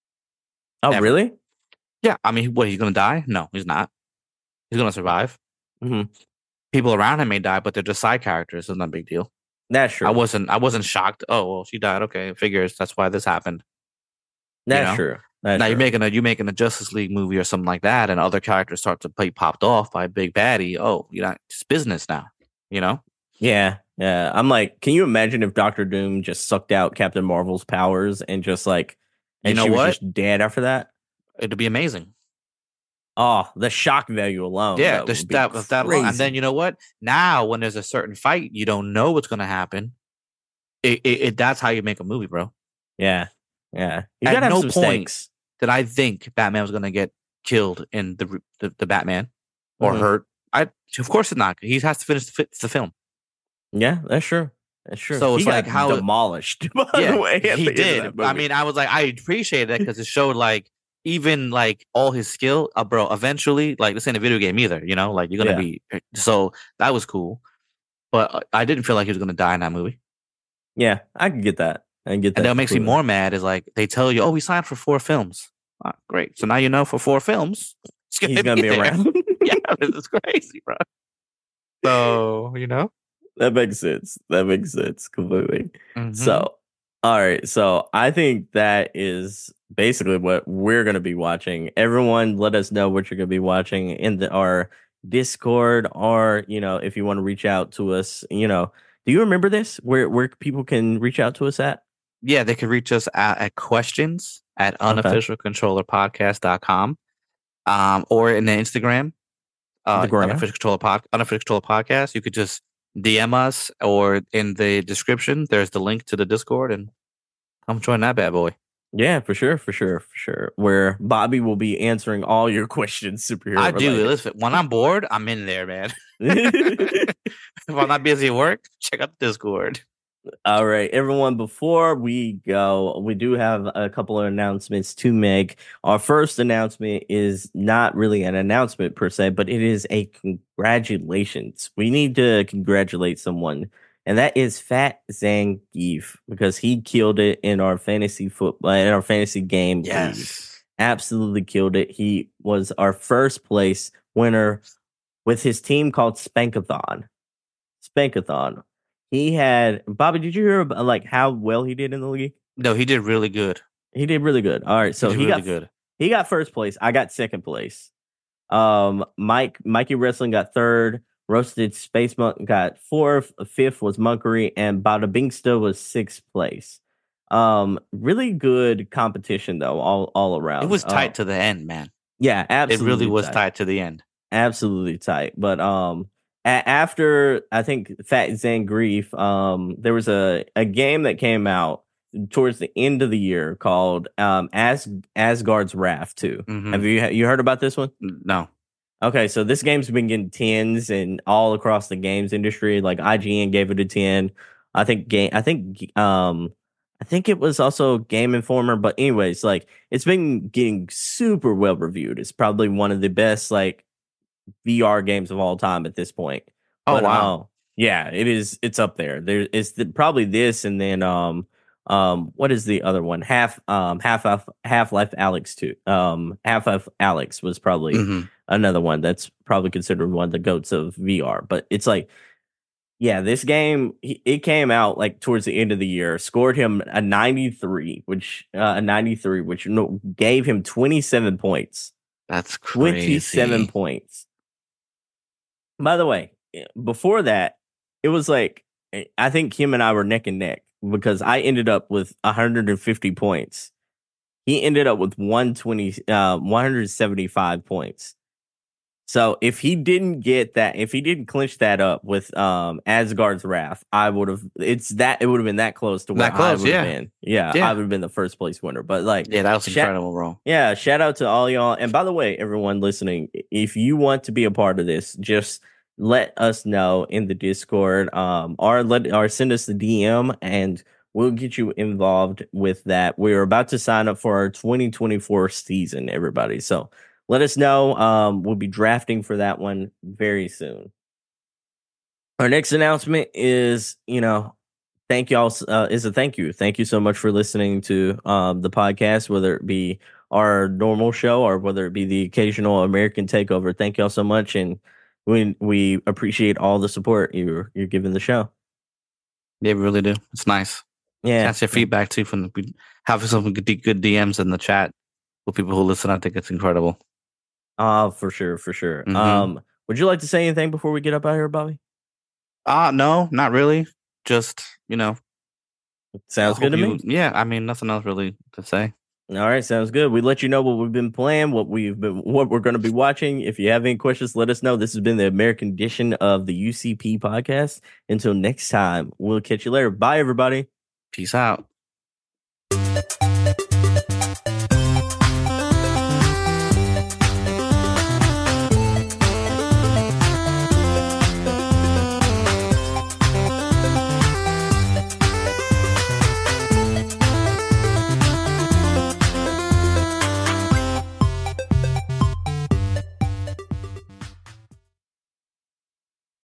Oh, ever. really? Yeah, I mean, what, he's going to die? No, he's not. He's going to survive. Mhm. People around him may die, but they're just side characters. It's not a big deal. That's true. I wasn't. I wasn't shocked. Oh well, she died. Okay, figures. That's why this happened. That's know? true. That's now true. you're making a you're making a Justice League movie or something like that, and other characters start to be popped off by a big baddie. Oh, you know, it's business now. You know. Yeah, yeah. I'm like, can you imagine if Doctor Doom just sucked out Captain Marvel's powers and just like, You and know she was what? just dead after that? It'd be amazing. Oh, the shock value alone. yeah, that just would be that, that alone. And crazy. then you know what? Now when there's a certain fight, you don't know what's going to happen. It, it, it that's how you make a movie, bro. Yeah, yeah. You At gotta have no some point stakes. Did I think Batman was going to get killed in the the, the Batman or Mhm. hurt? I of course it's not. He has to finish the, fi- the film. Yeah, that's true. That's true. So he it's got like how- demolished. By Yeah, the way, at he the end did. of that I movie. mean, I was like, I appreciated that because it showed like even like all his skill, uh, bro. Eventually, like this ain't a video game either. You know, like you're gonna Yeah. be. So that was cool, but uh, I didn't feel like he was gonna die in that movie. yeah, I can get that. I can get that. And that makes me completely. more mad is like they tell you, oh, we signed for four films. Ah, great. So now you know for four films, it's He's gonna be there. around. Yeah, this is crazy, bro. So you know, That makes sense. That makes sense completely. Mhm. So, all right. So, I think that is basically what we're going to be watching. Everyone, let us know what you're going to be watching in the, our Discord, or you know, if you want to reach out to us. You know, do you remember this? Where where people can reach out to us at? yeah, they can reach us at, at questions at unofficial controller podcast dot com, um, or in the Instagram, uh, The gram. unofficial controller pod, unofficial controller podcast. You could just D M us, or in the description, there's the link to the Discord, and come join that bad boy. Yeah, for sure, for sure, for sure. Where Bobby will be answering all your questions, superhero. I do. related. Listen, when I'm bored, I'm in there, man. If I'm not busy at work, check out the Discord. All right, everyone, before we go, we do have a couple of announcements to make. Our first announcement is not really an announcement per se, but it is a congratulations. We need to congratulate someone, and that is Fat Zangief, because he killed it in our fantasy football, in our fantasy game. league. Absolutely killed it. He was our first place winner with his team called Spankathon. Spankathon. He had Bobby. Did you hear about like how well he did in the league? No, he did really good. He did really good. All right, so he, did he really got good. he got first place. I got second place. Um, Mike Mikey Wrestling got third. Roasted Space Monk got fourth. Fifth was Monkery, and Bada Bingsta was sixth place. Um, really good competition though, all all around. It was tight Um, to the end, man. yeah, It absolutely. really was tight. tight to the end. Absolutely tight. But um, a- after I think Fat Zangief, um, there was a, a game that came out towards the end of the year called um As Asgard's Wrath two. Mhm. Have you you heard about this one? No. Okay, so this game's been getting tens and all across the games industry. Like I G N gave it a ten. I think game. I think um. I think it was also Game Informer, but anyways, like it's been getting super well reviewed. It's probably one of the best like V R games of all time at this point. Oh, But, wow. uh, yeah, it is. It's up there. There is the, probably this, and then um um what is the other one? Half um half of Half Life Alex two. Um Half Life Alex was probably Mhm. another one that's probably considered one of the goats of V R. But it's like, yeah, this game he, it came out like towards the end of the year. Scored him a ninety-three, which uh, a ninety-three, which no, gave him twenty-seven points. That's crazy. twenty-seven points. By the way, before that, it was like I think him and I were neck and neck because I ended up with one hundred fifty points. He ended up with one twenty, uh, one hundred seventy-five points. So if he didn't get that, if he didn't clinch that up with um, Asgard's Wrath, I would have. It's that it would have been that close to where That close, I would have yeah. been. Yeah, Yeah. I would have been the first place winner. But like, Yeah, that was shout- incredible, bro. Yeah, shout out to all y'all. And by the way, everyone listening, if you want to be a part of this, just let us know in the Discord, um, or let or send us the D M, and we'll get you involved with that. We're about to sign up for our twenty twenty-four season, everybody. So let us know. Um, we'll be drafting for that one very soon. Our next announcement is, you know, thank y'all. Uh, is a thank you. Thank you so much for listening to um, the podcast, whether it be our normal show or whether it be the occasional American Takeover. Thank y'all so much, and we we appreciate all the support you're you're giving the show. Yeah, we really do. It's nice. Yeah, That's your feedback too. From the, we have some good, good D Ms in the chat with people who listen. I think it's incredible. Oh, for sure, for sure. Mhm. Um, would you like to say anything before we get up out here, Bobby? Uh no, not really. Just you know, Sounds I good to hope me. you- Yeah, I mean nothing else really to say. All right, sounds good. We let you know what we've been playing, what we've been, what we're going to be watching. If you have any questions, let us know. This has been the American edition of the U C P podcast. Until next time, we'll catch you later. Bye, everybody. Peace out.